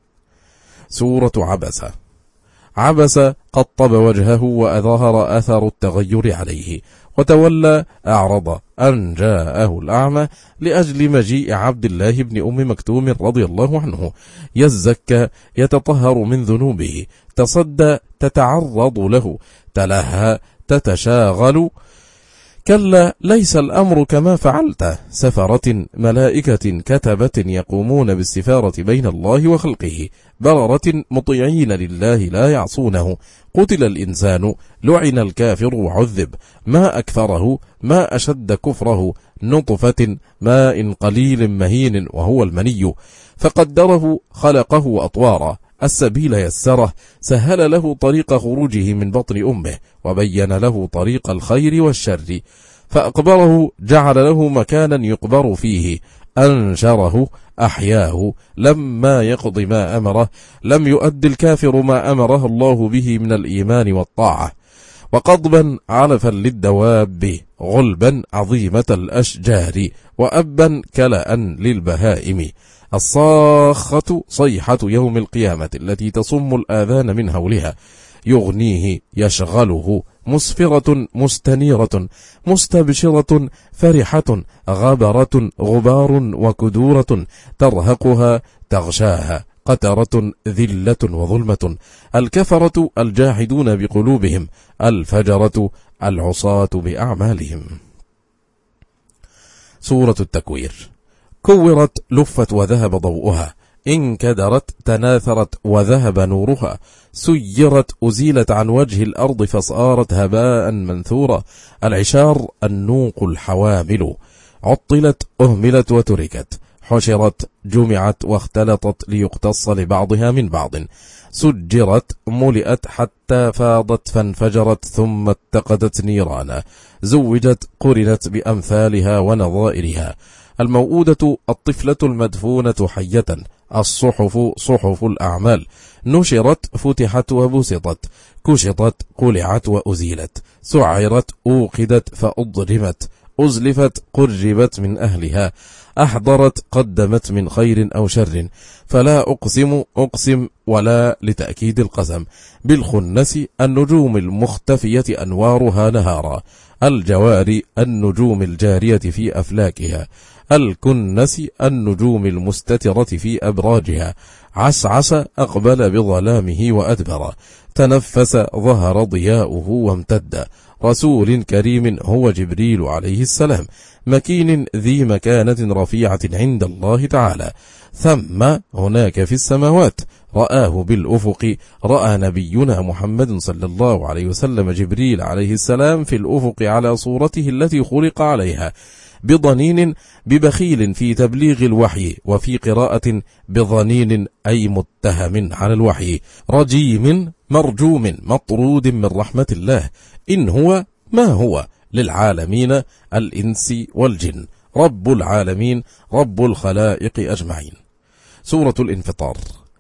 سورة عبسة. عبس قطب وجهه وأظهر أثر التغير عليه، وتولى أعرض أن جاءه الأعمى لأجل مجيء عبد الله بن أم مكتوم رضي الله عنه، يزكى يتطهر من ذنوبه، تصدى تتعرض له، تلهى تتشاغل، كلا ليس الأمر كما فعلت، سفرة ملائكة كتبة يقومون بالسفارة بين الله وخلقه، بررة مطيعين لله لا يعصونه، قتل الإنسان، لعن الكافر وعذب، ما أكثره، ما أشد كفره، نطفة ماء قليل مهين وهو المني، فقدره خلقه أطوارا، السبيل يسره، سهل له طريق خروجه من بطن أمه، وبين له طريق الخير والشر، فأقبره جعل له مكانا يقبر فيه، أنشره أحياه، لما يقضي ما أمره، لم يؤد الكافر ما أمره الله به من الإيمان والطاعة، وقضبا علفا للدواب، غلبا عظيمة الأشجار، وأبا كلأ للبهائم، الصاخة صيحة يوم القيامة التي تصم الآذان من هولها، يغنيه يشغله، مسفرة مستنيرة، مستبشرة فرحة، غبرة غبار وكدورة، ترهقها تغشاها قترة ذلة وظلمة، الكفرة الجاحدون بقلوبهم، الفجرة العصاة بأعمالهم. سورة التكوير. كورت لفت وذهب ضوءها، انكدرت تناثرت وذهب نورها، سيرت أزيلت عن وجه الأرض فصارت هباء منثورا، العشار النوق الحوامل، عطلت أهملت وتركت، حشرت جمعت واختلطت ليقتص لبعضها من بعض، سجرت ملئت حتى فاضت فانفجرت ثم اتقدت نيرانا، زوجت قرنت بأمثالها ونظائرها، الموؤودة الطفلة المدفونة حية، الصحف صحف الأعمال، نشرت فتحت وبسطت، كشطت قلعت وأزيلت، سعرت أوقدت فأضرمت، أزلفت قربت من أهلها، أحضرت قدمت من خير أو شر، فلا أقسم أقسم ولا لتأكيد القسم، بالخنس النجوم المختفية أنوارها نهارا، الجوار النجوم الجارية في أفلاكها، الكنس النجوم المستترة في أبراجها، عسعس أقبل بظلامه وأدبر، تنفس ظهر ضياؤه وامتد، رسول كريم هو جبريل عليه السلام، مكين ذي مكانة رفيعة عند الله تعالى، ثم هناك في السماوات، رآه بالأفق، رأى نبينا محمد صلى الله عليه وسلم جبريل عليه السلام في الأفق على صورته التي خلق عليها، بضنين ببخيل في تبليغ الوحي، وفي قراءة بضنين أي متهم على الوحي، رجيم مرجوم مطرود من رحمة الله، إن هو ما هو للعالمين الإنس والجن، رب العالمين رب الخلائق أجمعين. سورة الانفطار.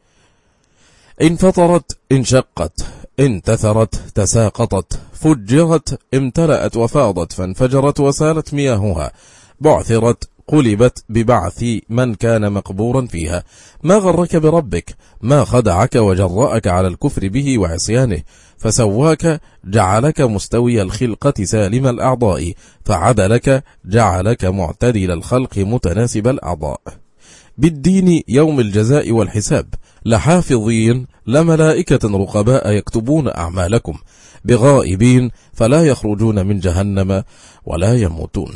انفطرت انشقت انتثرت تساقطت فجرت امتلأت وفاضت فانفجرت وسالت مياهها، بعثرت قلبت ببعث من كان مقبورا فيها، ما غرك بربك، ما خدعك وجرأك على الكفر به وعصيانه، فسواك جعلك مستوي الخلقة سالم الأعضاء، فعدلك جعلك معتدل الخلق متناسب الأعضاء، بالدين يوم الجزاء والحساب، لحافظين لملائكة رقباء يكتبون أعمالكم، بغائبين فلا يخرجون من جهنم ولا يموتون.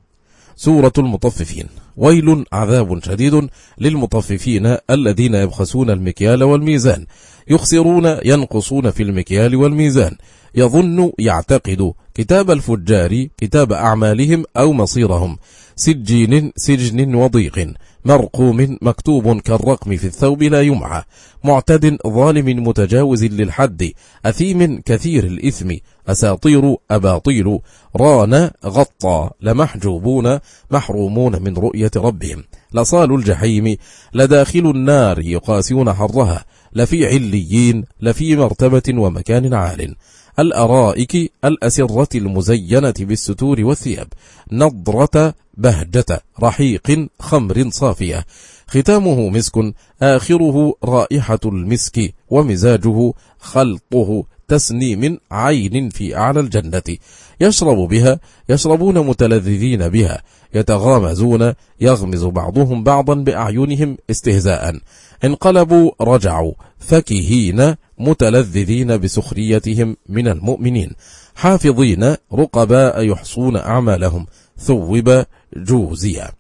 سورة المطففين. ويل عذاب شديد للمطففين الذين يبخسون المكيال والميزان، يخسرون ينقصون في المكيال والميزان، يظن يعتقد كتاب الفجار كتاب أعمالهم أو مصيرهم، سجين سجن وضيق، مرقوم مكتوب كالرقم في الثوب لا يمعى، معتد ظالم متجاوز للحد، أثيم كثير الإثم، أساطير أباطيل، ران غطى، لمحجوبون محرومون من رؤية ربهم، لصال الجحيم، لداخل النار يقاسون حرها، لفي عليين، لفي مرتبة ومكان عال، الأرائك الأسرة المزينة بالستور والثياب، نضرة بهجة رحيق خمر صافية، ختامه مسك، آخره رائحة المسك، ومزاجه خلطه تسنيم عين في أعلى الجنة، يشرب بها يشربون متلذذين بها، يتغامزون يغمز بعضهم بعضا بأعينهم استهزاء، انقلبوا رجعوا فكهين متلذذين بسخريتهم من المؤمنين، حافظين رقباء يحصون أعمالهم، ثوب جوزيا.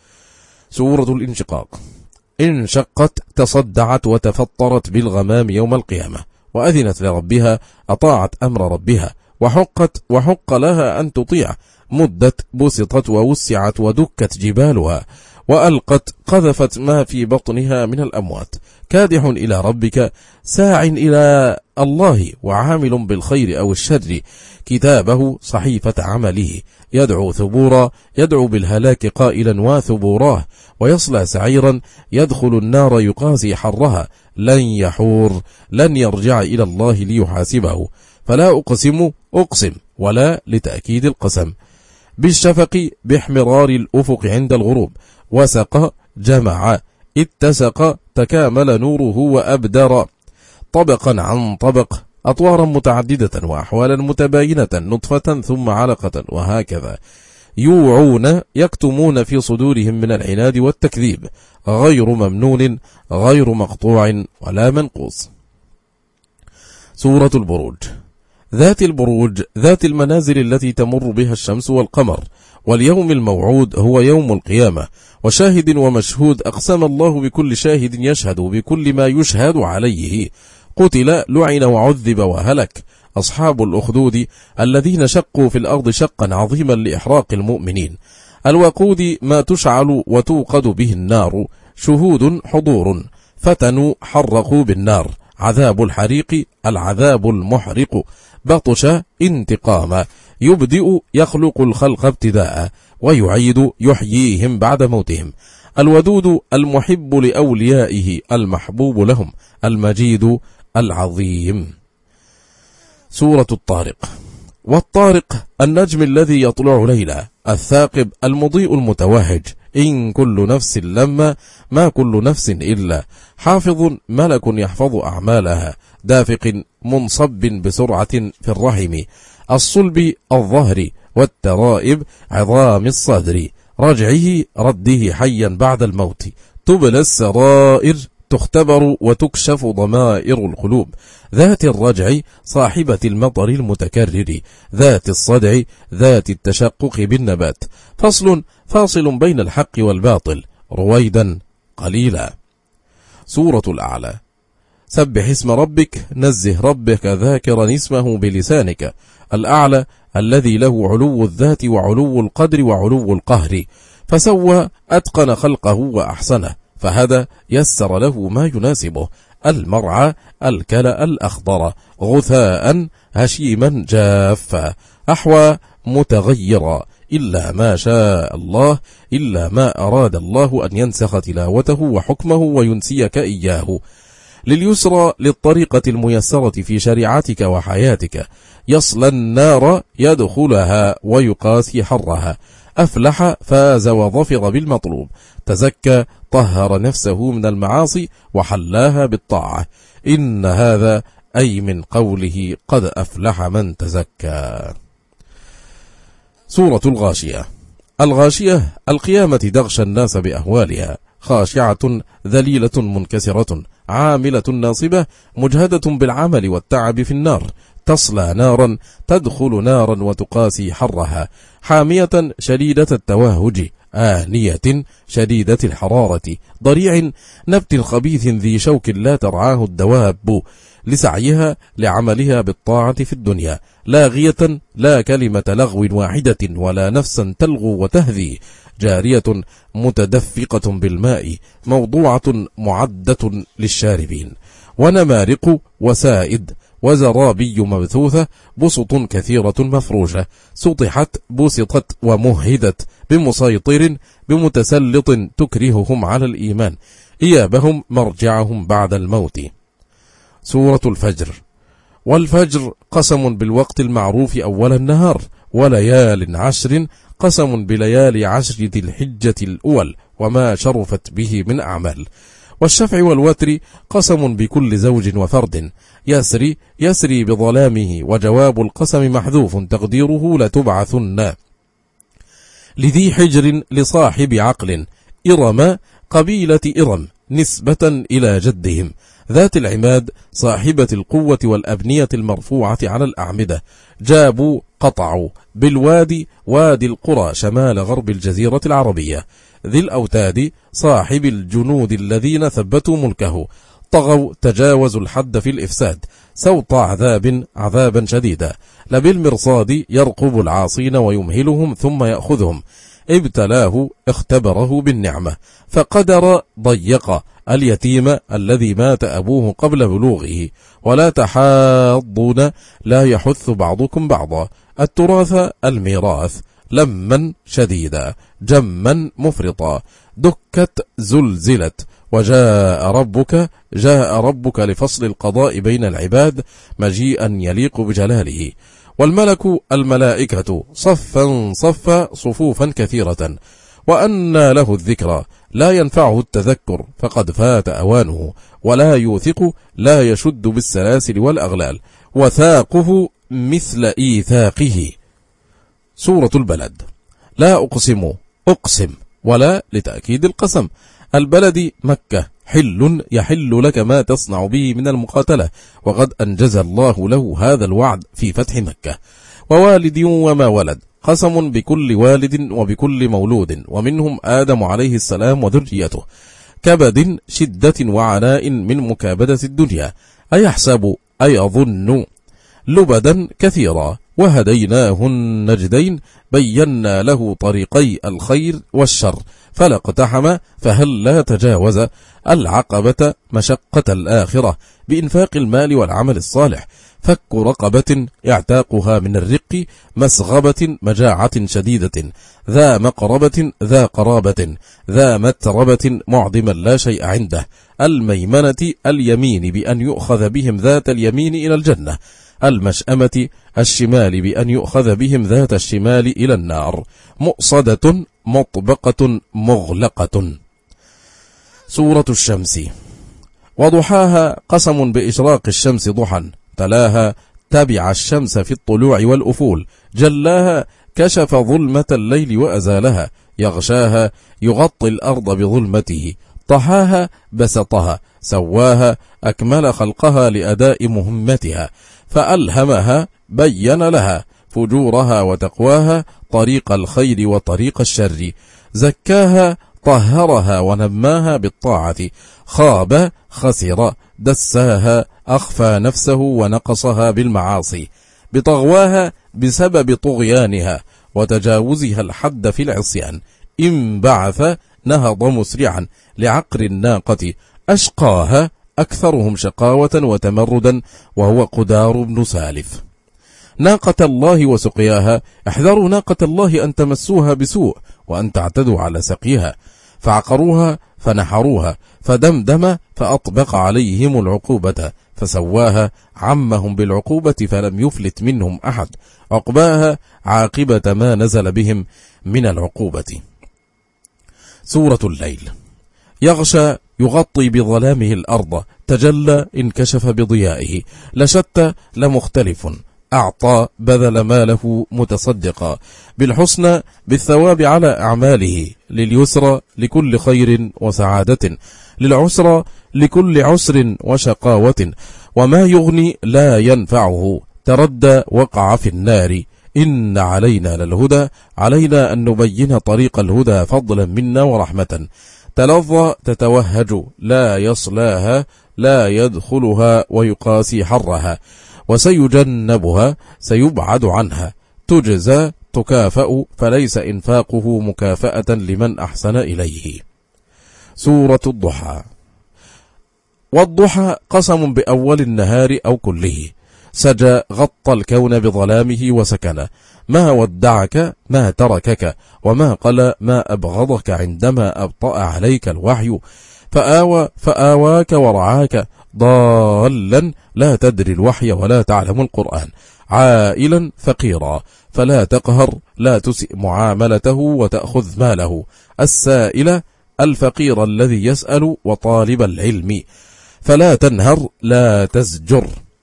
سورة الانشقاق. انشقت تصدعت وتفطرت بالغمام يوم القيامة، وأذنت لربها، أطاعت أمر ربها، وحقت وحق لها أن تطيع، مدت بسطت ووسعت ودكت جبالها، وألقت قذفت ما في بطنها من الأموات، كادح إلى ربك ساع إلى الله، وعامل بالخير أو الشر، كتابه صحيفة عمله، يدعو ثبورا، يدعو بالهلاك قائلا وثبوراه، ويصلى سعيرا، يدخل النار يقاسي حرها، لن يحور، لن يرجع إلى الله ليحاسبه، فلا أقسم أقسم، ولا لتأكيد القسم، بالشفق باحمرار الأفق عند الغروب، وسق جمع، اتسق تكامل نوره وأبدر، طبقا عن طبق، أطوارا متعددة وأحوالا متباينة، نطفة ثم علقة، وهكذا، يوعون يكتمون في صدورهم من العناد والتكذيب، غير ممنون غير مقطوع ولا منقوص. سورة البروج. ذات البروج، ذات المنازل التي تمر بها الشمس والقمر، واليوم الموعود هو يوم القيامة، وشاهد ومشهود، أقسم الله بكل شاهد يشهد بكل ما يشهد عليه، قتل لعن وعذب وهلك أصحاب الأخدود الذين شقوا في الأرض شقا عظيما لإحراق المؤمنين، الوقود ما تشعل وتوقد به النار، شهود حضور، فتنوا حرقوا بالنار، عذاب الحريق العذاب المحرق، بطش انتقاما، يبدئ يخلق الخلق ابتداء، ويعيد يحييهم بعد موتهم، الودود المحب لأوليائه المحبوب لهم، المجيد العظيم. سورة الطارق. والطارق النجم الذي يطلع ليلا، الثاقب المضيء المتوهج، إن كل نفس لما ما كل نفس إلا، حافظ ملك يحفظ أعمالها، دافق منصب بسرعة في الرحم، الصلب الظهر، والترائب عظام الصدر، رجعه رده حيا بعد الموت، تبلى السرائر تختبر وتكشف ضمائر القلوب، ذات الرجع صاحبة المطر المتكرر، ذات الصدع ذات التشقق بالنبات، فصل فاصل بين الحق والباطل، رويدا قليلا. سورة الأعلى. سبح اسم ربك، نزه ربك ذاكرا اسمه بلسانك، الأعلى الذي له علو الذات وعلو القدر وعلو القهر، فسوى أتقن خلقه وأحسنه، فهدى يسر له ما يناسبه، المرعى الكلأ الأخضر، غثاء هشيما جافا، أحوى متغيرا، إلا ما شاء الله، إلا ما أراد الله أن ينسخ تلاوته وحكمه وينسيك إياه، لليسرى للطريقة الميسرة في شريعتك وحياتك، يصلى النار يدخلها ويقاسي حرها، أفلح فاز وظفر بالمطلوب، تزكى طهر نفسه من المعاصي وحلاها بالطاعة، إن هذا أي من قوله قد أفلح من تزكى. سورة الغاشية. الغاشية القيامة تغشى الناس بأهوالها، خاشعة ذليلة منكسرة عاملة ناصبة مجهدة بالعمل والتعب في النار، تصلى نارا تدخل نارا وتقاسي حرها، حامية شديدة التوهج آنية شديدة الحرارة، ضريع نبت خبيث ذي شوك لا ترعاه الدواب، لسعيها لعملها بالطاعة في الدنيا، لاغية لا كلمة لغو واحدة ولا نفسا تلغو وتهذي، جارية متدفقة بالماء، موضوعة معدة للشاربين، ونمارق وسائد وزرابي مبثوثة، بسط كثيرة مفروشة، سطحت بسطت ومهدت بمسيطر بمتسلط تكرههم على الإيمان، إيابهم مرجعهم بعد الموت. سورة الفجر. والفجر قسم بالوقت المعروف أول النهار، وليال عشر قسم بليالي عشر ذي الحجة الأول وما شرفت به من أعمال. والشفع والوتر قسم بكل زوج وفرد، يسري يسري بظلامه، وجواب القسم محذوف تقديره لتبعثن. لذي حجر لصاحب عقل، إرم قبيلة إرم نسبة إلى جدهم، ذات العماد صاحبة القوة والأبنية المرفوعة على الأعمدة، جابوا قطعوا بالوادي وادي القرى شمال غرب الجزيرة العربية، ذي الأوتاد صاحب الجنود الذين ثبتوا ملكه، طغوا تجاوزوا الحد في الإفساد، سوط عذاب عذابا شديدا، لبالمرصاد يرقب العاصين ويمهلهم ثم يأخذهم، ابتلاه اختبره بالنعمة، فقدر ضيق اليتيم الذي مات أبوه قبل بلوغه، ولا تحاضون لا يحث بعضكم بعضا، التراث الميراث، لما شديدا جما مفرطا، دكت زلزلت، وجاء ربك جاء ربك لفصل القضاء بين العباد مجيئا يليق بجلاله، والملك الملائكة صفا صفا صفوفا كثيرة، وأنى له الذكرى لا ينفعه التذكر فقد فات أوانه، ولا يوثق لا يشد بالسلاسل والأغلال، وثاقه مثل إيثاقه. سورة البلد. لا أقسم أقسم ولا لتأكيد القسم، البلد مكة حل يحل لك ما تصنع به من المقاتلة، وقد أنجز الله له هذا الوعد في فتح مكة. ووالد وما ولد قسم بكل والد وبكل مولود، ومنهم آدم عليه السلام وذريته، كبد شدة وعناء من مكابدة الدنيا، أيحسب أيظن لبدا كثيرا، وهديناه النجدين بينا له طريقي الخير والشر، فلا اقتحم فهل لا تجاوز العقبة مشقة الآخرة بإنفاق المال والعمل الصالح، فك رقبة اعتاقها من الرق، مسغبة مجاعة شديدة، ذا مقربة ذا قرابة، ذا متربة معدما لا شيء عنده، الميمنة اليمين بأن يؤخذ بهم ذات اليمين إلى الجنة، المشأمة الشمال بأن يؤخذ بهم ذات الشمال إلى النار، مؤصدة مطبقة مغلقة. سورة الشمس. وضحاها قسم بإشراق الشمس ضحى، تلاها تبع الشمس في الطلوع والأفول، جلاها كشف ظلمة الليل وأزالها، يغشاها يغطي الأرض بظلمته، طحاها بسطها، سواها أكمل خلقها لأداء مهمتها، فألهمها بين لها فجورها وتقواها، طريق الخير وطريق الشر، زكاها طهرها ونماها بالطاعة، خاب خسر دساها أخفى نفسه ونقصها بالمعاصي، بطغواها بسبب طغيانها وتجاوزها الحد في العصيان، انبعث نهض مسرعا لعقر الناقة، أشقاها أكثرهم شقاوة وتمردا وهو قدار بن سالف. ناقة الله وسقياها، احذروا ناقة الله أن تمسوها بسوء وأن تعتدوا على سقيها، فعقروها فنحروها، فدمدم فأطبق عليهم العقوبة، فسواها عمهم بالعقوبة فلم يفلت منهم أحد، عقباها عاقبة ما نزل بهم من العقوبة. سورة الليل. يغشى يغطي بظلامه الأرض، تجلى انكشف بضيائه، لشتى لمختلف، أعطى بذل ماله متصدقا بالحسنى بالثواب على أعماله، لليسرى لكل خير وسعادة، للعسرى لكل عسر وشقاوة، وما يغني لا ينفعه، تردى وقع في النار. إن علينا للهدى، علينا أن نبين طريق الهدى فضلا منا ورحمة. تلظى تتوهج لا يصلاها، لا يدخلها ويقاسي حرها، وسيجنبها سيبعد عنها. تجزى تكافأ، فليس إنفاقه مكافأة لمن أحسن إليه. سورة الضحى. والضحى قسم بأول النهار أو كله، سجى غطى الكون بظلامه وسكنه، ما ودعك ما تركك، وما قل ما أبغضك عندما أبطأ عليك الوحي، فآوى فآواك ورعاك، ضالا لا تدري الوحي ولا تعلم القرآن، عائلا فقيرا فلا تقهر، لا تسئ معاملته وتأخذ ماله، السائل الفقير الذي يسأل وطالب العلم، فلا تنهر لا تزجر.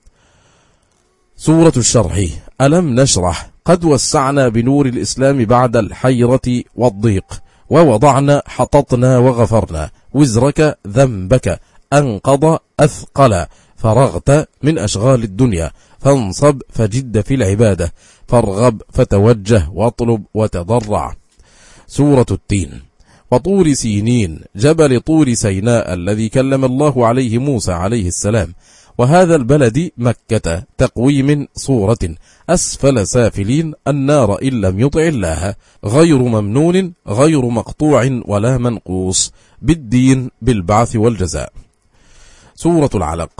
سورة الشرح. ألم نشرح، قد وسعنا بنور الإسلام بعد الحيرة والضيق، ووضعنا حططنا وغفرنا، وزرك ذنبك أنقض أثقل، فرغت من أشغال الدنيا، فانصب فجد في العبادة، فارغب فتوجه واطلب وتضرع. سورة التين. وطور سينين، جبل طور سيناء الذي كلم الله عليه موسى عليه السلام، وهذا البلد مكة، تقويم صورة، أسفل سافلين، النار إن لم يطع الله، غير ممنون غير مقطوع ولا منقوص، بالدين بالبعث والجزاء. سورة العلق.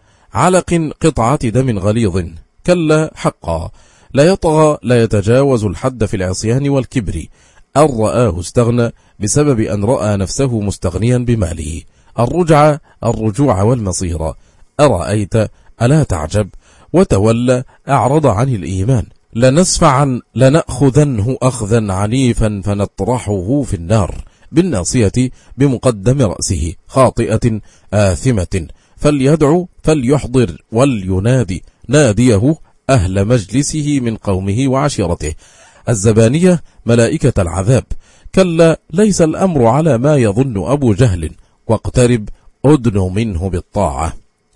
علق قطعة دم غليظ، كلا حقا، لا يطغى لا يتجاوز الحد في العصيان والكبر، أن رآه استغنى بسبب أن رأى نفسه مستغنيا بماله، الرجع الرجوع والمصير، أرأيت ألا تعجب، وتولى أعرض عن الإيمان، لنسفعا لنأخذنه أخذا عنيفا فنطرحه في النار، بالناصية بمقدم رأسه، خاطئة آثمة، فليدعو فليحضر ولينادي ناديه أهل مجلسه من قومه وعشيرته، الزبانية ملائكة العذاب، كلا ليس الأمر على ما يظن أبو جهل، واقترب أدن منه بالطاعة.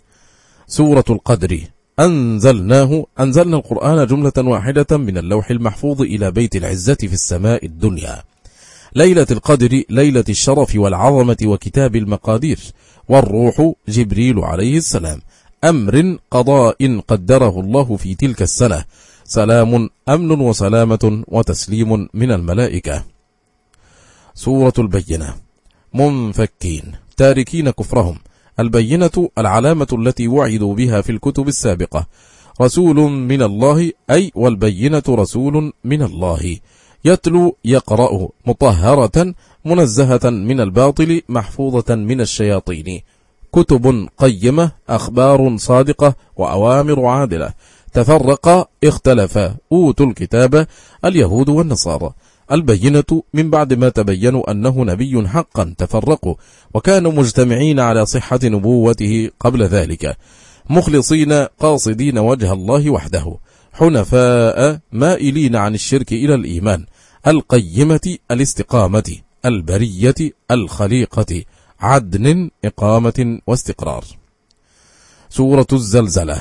سورة القدر. أنزلناه، أنزلنا القرآن جملة واحدة من اللوح المحفوظ إلى بيت العزة في السماء الدنيا، ليلة القدر ليلة الشرف والعظمة وكتاب المقادير، والروح جبريل عليه السلام، أمر قضاء قدره الله في تلك السنة، سلام أمن وسلامة وتسليم من الملائكة. سورة البينة. منفكين تاركين كفرهم، البينة العلامة التي وعدوا بها في الكتب السابقة، رسول من الله، أي والبينة رسول من الله، يتلو يقرأ، مطهرة منزهة من الباطل، محفوظة من الشياطين، كتب قيمة، أخبار صادقة وأوامر عادلة، تفرق اختلف أوتوا الكتاب اليهود والنصارى، البينة من بعد ما تبينوا أنه نبي حقا، تفرقوا وكانوا مجتمعين على صحة نبوته قبل ذلك، مخلصين قاصدين وجه الله وحده، حنفاء مائلين عن الشرك إلى الإيمان، القيمة الاستقامة، البرية الخليقة، عدن إقامة واستقرار. سورة الزلزلة.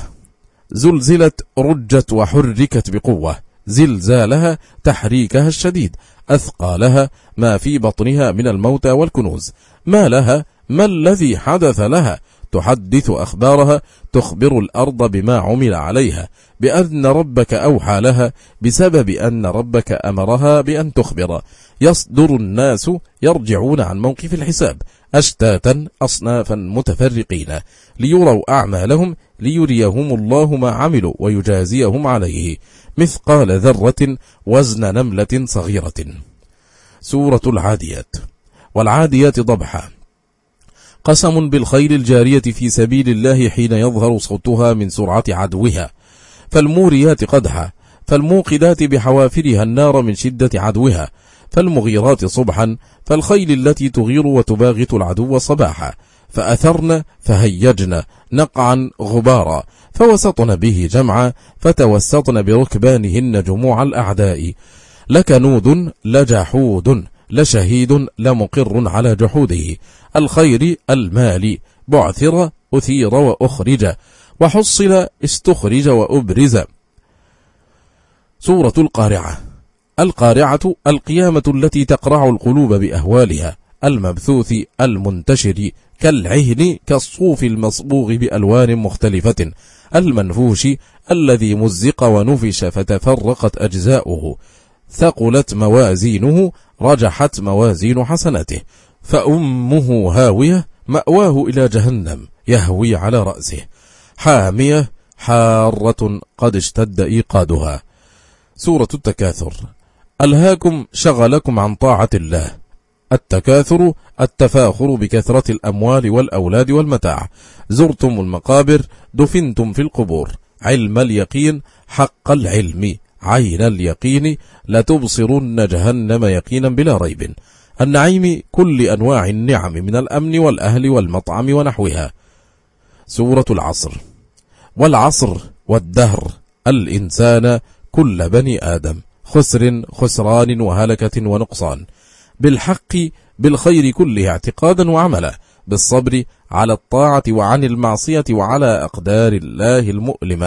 زلزلت رجت وحركت بقوة، زلزالها تحريكها الشديد، أثقالها ما في بطنها من الموتى والكنوز، ما لها ما الذي حدث لها، تحدث أخبارها، تخبر الأرض بما عمل عليها، بأن ربك أوحى لها، بسبب أن ربك أمرها بأن تخبر، يصدر الناس يرجعون عن موقف الحساب أشتاتا أصنافا متفرقين، ليروا أعمالهم، ليريهم الله ما عملوا ويجازيهم عليه، مثقال ذرة وزن نملة صغيرة. سورة العاديات. والعاديات ضبحا، قسم بالخيل الجارية في سبيل الله حين يظهر صوتها من سرعة عدوها، فالموريات قدحا، فالموقدات بحوافرها النار من شدة عدوها، فالمغيرات صبحا، فالخيل التي تغير وتباغت العدو صباحا، فأثرن فهيجن نقعا غبارا، فوسطن به جمعا فتوسطن بركبانهن جموع الأعداء. لكنود لجحود لشهيد لمقر على جحوده، الخير المال بعثر أثير وأخرج، وحصل استخرج وأبرز. سورة القارعة. القارعة القيامة التي تقرع القلوب بأهوالها، المبثوث المنتشر كالعهن كالصوف المصبوغ بألوان مختلفة، المنفوش الذي مزق ونفش فتفرقت أجزاؤه، ثقلت موازينه رجحت موازين حسناته، فأمه هاوية مأواه إلى جهنم يهوي على رأسه، حامية حارة قد اشتد إيقادها. سورة التكاثر. ألهاكم شغلكم عن طاعة الله. التكاثر التفاخر بكثرة الأموال والأولاد والمتاع، زرتم المقابر دفنتم في القبور، علم اليقين حق العلم عين اليقين لتبصرن جهنم يقينا بلا ريب، النعيم كل أنواع النعم من الأمن والأهل والمطعم ونحوها. سورة العصر. والعصر والدهر الإنسان كل بني آدم، خسر خسران وهلكة ونقصان، بالحق بالخير كله اعتقادا وعملا، بالصبر على الطاعة وعن المعصية وعلى أقدار الله المؤلمة.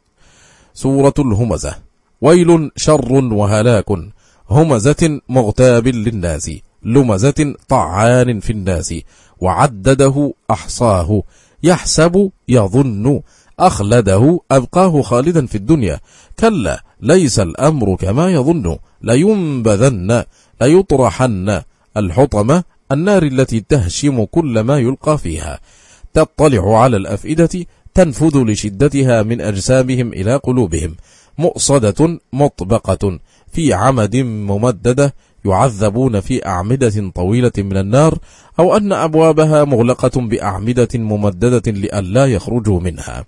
سورة الهمزة. ويل شر وهلاك، همزة مغتاب للناس، لمزة طعان في الناس، وعدده أحصاه، يحسب يظن، أخلده أبقاه خالدا في الدنيا، كلا ليس الأمر كما يظن، لينبذن ليطرحن، الحطمة النار التي تهشم كل ما يلقى فيها، تطلع على الأفئدة تنفذ لشدتها من أجسامهم إلى قلوبهم، مؤصدة مطبقة في عمد ممددة، يعذبون في أعمدة طويلة من النار، أو أن أبوابها مغلقة بأعمدة ممددة لئلا يخرجوا منها.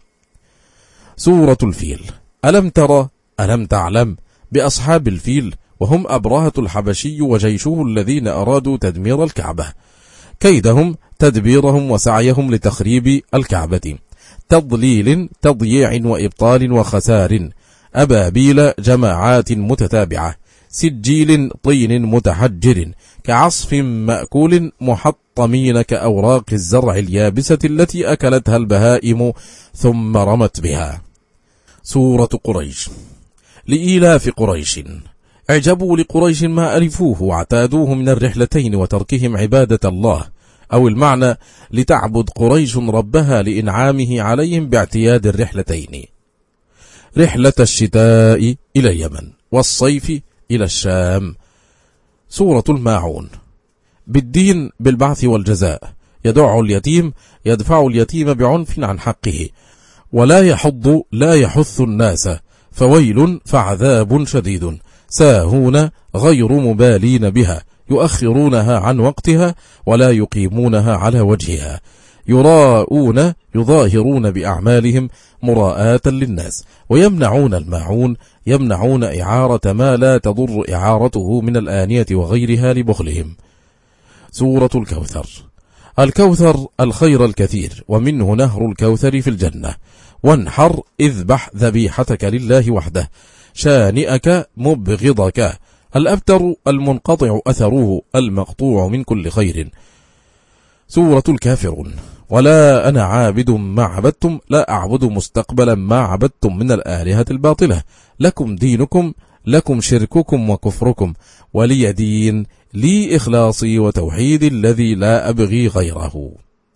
سورة الفيل. ألم ترى ألم تعلم بأصحاب الفيل، وهم أبرهة الحبشي وجيشه الذين أرادوا تدمير الكعبة، كيدهم تدبيرهم وسعيهم لتخريب الكعبة، تضليل تضييع وإبطال وخسار، أبابيل جماعات متتابعة، سجيل طين متحجر، كعصف مأكول محطمين كأوراق الزرع اليابسة التي أكلتها البهائم ثم رمت بها. سورة قريش. لإيلاف قريش. اعجبوا لقريش ما ألفوه واعتادوه من الرحلتين وتركهم عبادة الله، أو المعنى لتعبد قريش ربها لإنعامه عليهم باعتياد الرحلتين، رحلة الشتاء إلى اليمن والصيف إلى الشام. سورة الماعون. بالدين بالبعث والجزاء، يدع اليتيم يدفع اليتيم بعنف عن حقه، ولا يحض لا يحث الناس، فويل فعذاب شديد، ساهون غير مبالين بها، يؤخرونها عن وقتها ولا يقيمونها على وجهها، يراءون يظاهرون بأعمالهم مراءة للناس، ويمنعون الماعون يمنعون إعارة ما لا تضر إعارته من الآنية وغيرها لبخلهم. سورة الكوثر. الكوثر الخير الكثير، ومنه نهر الكوثر في الجنة، وانحر اذبح ذبيحتك لله وحده، شانئك مبغضك، الأبتر المنقطع أثره، المقطوع من كل خير. سورة الكافرون. ولا أنا عابد ما عبدتم، لا أعبد مستقبلا ما عبدتم من الآلهة الباطلة، لكم دينكم لكم شرككم وكفركم، ولي دين لي إخلاصي وتوحيد الذي لا أبغي غيره.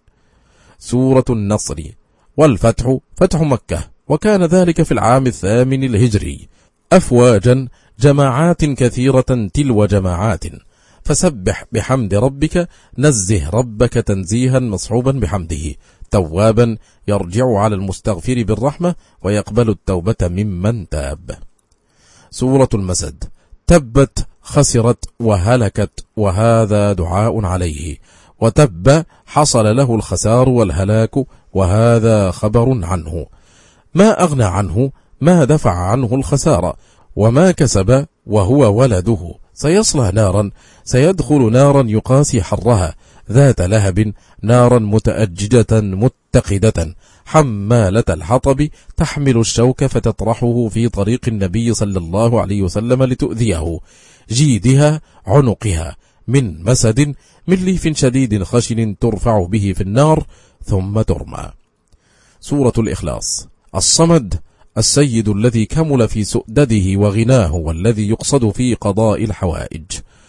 سورة النصر. والفتح فتح مكة، وكان ذلك في العام الثامن الهجري، أفواجا جماعات كثيرة تلو جماعات، فسبح بحمد ربك، نزه ربك تنزيها مصحوبا بحمده، توابا يرجع على المستغفر بالرحمة ويقبل التوبة ممن تاب. سورة المسد. تبت خسرت وهلكت، وهذا دعاء عليه، وتب حصل له الخسار والهلاك، وهذا خبر عنه، ما أغنى عنه ما دفع عنه الخسارة، وما كسب وهو ولده، سيصلى نارا سيدخل نارا يقاسي حرها، ذات لهب نارا متأججة متقدة حمالة الحطب تحمل الشوك فتطرحه في طريق النبي صلى الله عليه وسلم لتؤذيه، جيدها عنقها من مسد من ليف شديد خشن ترفع به في النار ثم ترمى. سورة الإخلاص. الصمد السيد الذي كمل في سؤدده وغناه والذي يقصد في قضاء الحوائج،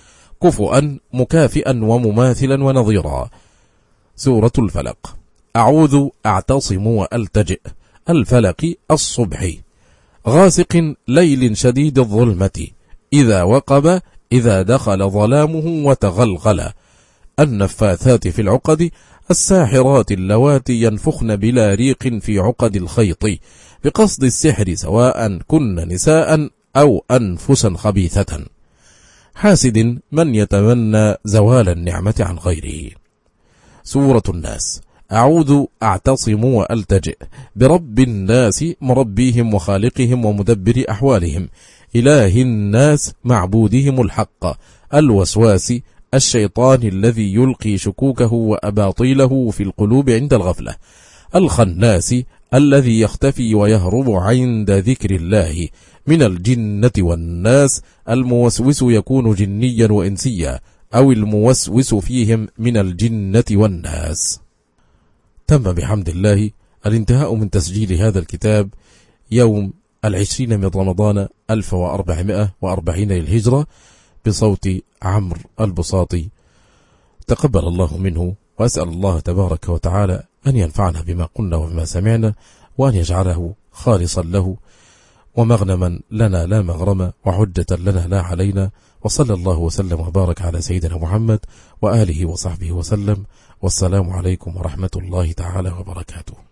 كفؤا مكافئا ومماثلا ونظيرا. سورة الفلق. أعوذ أعتصم وألتجئ. الفلق الصبح. غاسق ليل شديد الظلمة إذا وقب إذا دخل ظلامه وتغلغل. النفاثات في العقد الساحرات اللواتي ينفخن بلا ريق في عقد الخيط بقصد السحر سواء كن نساء أو أنفسا خبيثة. حاسد من يتمنى زوال النعمة عن غيره. سورة الناس. أعوذ أعتصم وألتجئ برب الناس مربيهم وخالقهم ومدبر أحوالهم إله الناس معبودهم الحق الوسواس الشيطان الذي يلقي شكوكه وأباطيله في القلوب عند الغفلة، الخناس الذي يختفي ويهرب عند ذكر الله من الجنة والناس. الموسوس يكون جنيا وإنسيا أو الموسوس فيهم من الجنة والناس. تم بحمد الله الانتهاء من تسجيل هذا الكتاب يوم العشرين من رمضان ألف وأربعمائة وأربعين للهجرة بصوت عمرو البساطي. تقبل الله منه، وأسأل الله تبارك وتعالى أن ينفعنا بما قلنا وبما سمعنا، وأن يجعله خالصا له ومغنما لنا لا مغرما وحجة لنا لا علينا. وصلى الله وسلم وبارك على سيدنا محمد وآله وصحبه وسلم، والسلام عليكم ورحمة الله تعالى وبركاته.